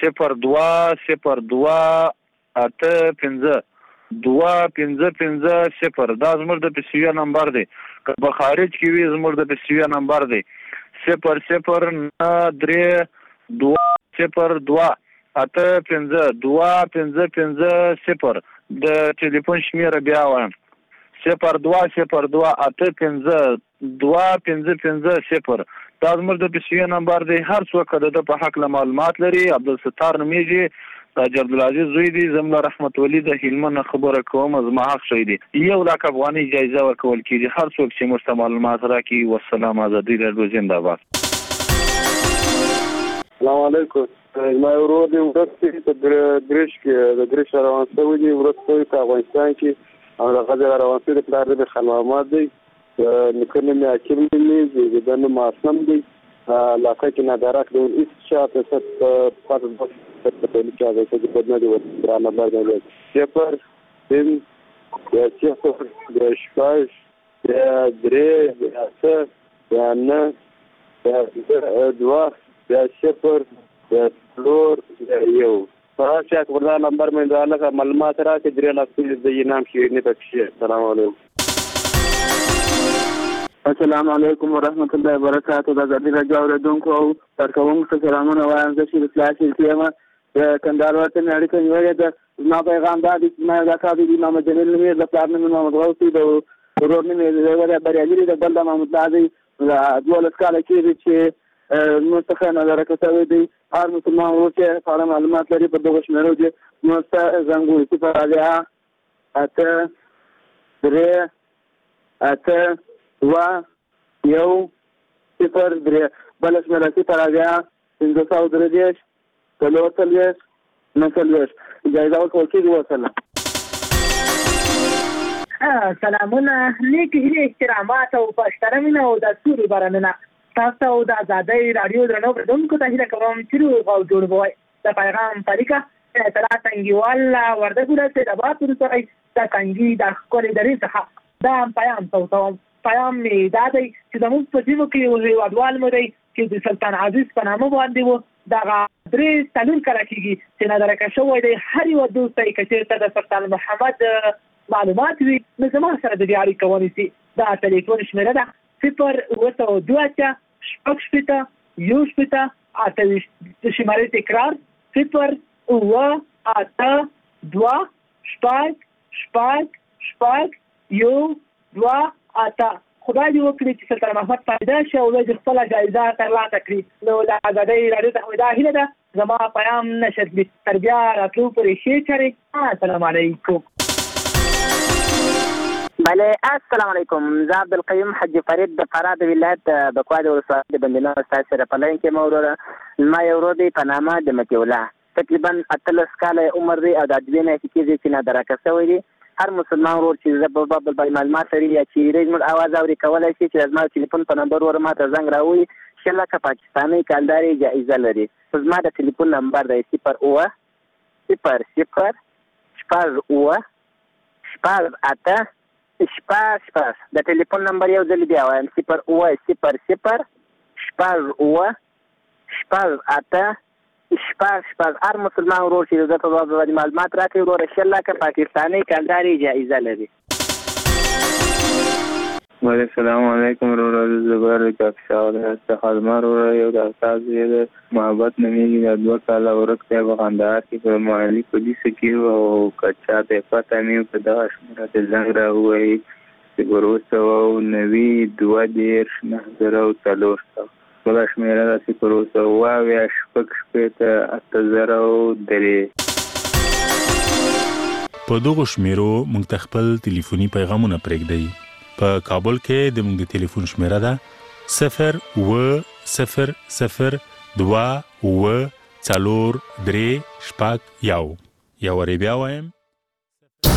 0208525550. دا زموږ د PCU نمبر دی. که په خارج کې وي زموږ د PCU نمبر دی 0090208525550. د ټلیفون شمیره بیا وایم 02028525550. دا زموږ د PCU نمبر دی. هر څوک د په حق له معلومات لري. عبدالستار نومیږي، د عبدالعزیز زوی دی. زملا رحمت ولی د هلمند خبره کوم، زما حق شوی دی 1 لک افغانۍ جایزه ورکول کیږي هر څوک چې موږ ته معلومات راکړي. والسلام. ازادي رادیو زنده باد. السلام علیکم. ما ورور دی ورسته په درش کې د درش روان شوی دی، ورسته په افغانستان کې او د غزل روان شوی د پلار د خلوامات دی. نکنه مې حکیم دی د نو ماسم دی علاقه کې نادرک دی هیڅ شاته ست پاتې په دې کې د بدنه دی ورته نمبر دی 0 3 یا 0 درشپاش یا 3 یا 4 یا 9 یا 2 یا 0 یا 4 یو فراشا وردا نمبر مې دا لکه معلومات راکې 3 لک د نام شي نه پکې. السلام علیکم. السلام علیکم ورحمت الله وبرکاته. د ازادي رادیو اوریدونکو او کارکونکو سلامونه وایم. زه چې د سیاسي کېما د کندهار ورته اړیکه نیولې ده. زما پیغام دا دی چې ما دا کار دی محمد جمیل نومې د پلار نوم محمد غوثي د ورور نوم یې بریالي د بل د محمود لادي. د 12 کاله کېږي چې مستخه نظر کتوي دی. هر مسلمان ورور چې فارم معلومات لري په دغه شمیرو کې نوسته زنګوي 0 بل شمیره 0 جایزه ورکول کېږي. وسلام. سلامونه نیک هیلې احترامات او پښتنمینه او د سوري برنامه تاسو د ازادي رادیو درنو اوریدونکو ته هیله کوم چې او جوړوي د پیغام طریقه تلا څنګهوال ورده ګره چې د باتو سره د څنګه د خپل درې څخه دا پیغام تاسو پیغام می دا دی چې د موږ په ټیمو کې یو وډوال مو دی چې د سلطان عزیز په نامه باندې وو دا 3 سالون کړه کیږي چې نه درکه شوی دی. هر یو دوستای کچې ته د سلطان محمد معلومات وي نو زما سره د اړیکې کوونی دا ټلیفون شمیره ده 0 شماره تکرار 0 خدای دې وکړي چې سلطان محمد پیدا شي او د خپل جایزه ترلاسه کړي. نو د ازادي رادیو ته دا هیله ده. زما پیغام نشد تربیه راتلو پرې شي چره. السلام علیکم. بله السلام علیکم. زه عبدالقیوم حجي فرید د فراه د ولایت د کواد ولسوالۍ د بندیانو ستاسو سره په لاین کې موروره. ما یو ورور دی په نامه د مکی الله، تقریبا 18 کاله عمر دی او د ادبي نه کېږي چې نادرکه شوی دی. هر مسلمان ورور چې زه په باب معلومات لري یا چې زموږ اواز اوري کولای شي چې زما ټلیفون په نمبر ور ماته زنګ راوړي شلکه پاکستاني کالداري جایزه لري. زما د ټلیفون نمبر دی 0 0 0 شپږ 8 د ټلیفون نمبر یو ځل بیا وایم 0 0 0 شپږ 8 هر مسلمان ورور چې د تاسو د معلومات راکړي ورور شلکه پاکستاني کالداري جایزه لري. السلام علیکم ورور زبر کښاول استخدمار ور یو د تاسو د محبت نمېږي د 2 کال ورکته په خاندار کې په مالی پولیس کې او کچا ته پته مې په دغه شمره د زنګ راوي چې ګروسه او نوي 2.903 بل شمیره د ګروسه او یا شپږ شپته 8003 په دغه شمیرو موږ خپل ټلیفوني پیغامونه پرېږدي. په کابل کې د موږ د ټلیفون شمیره ده 0 0 0 2 4 3 1 یا ور بیا وایم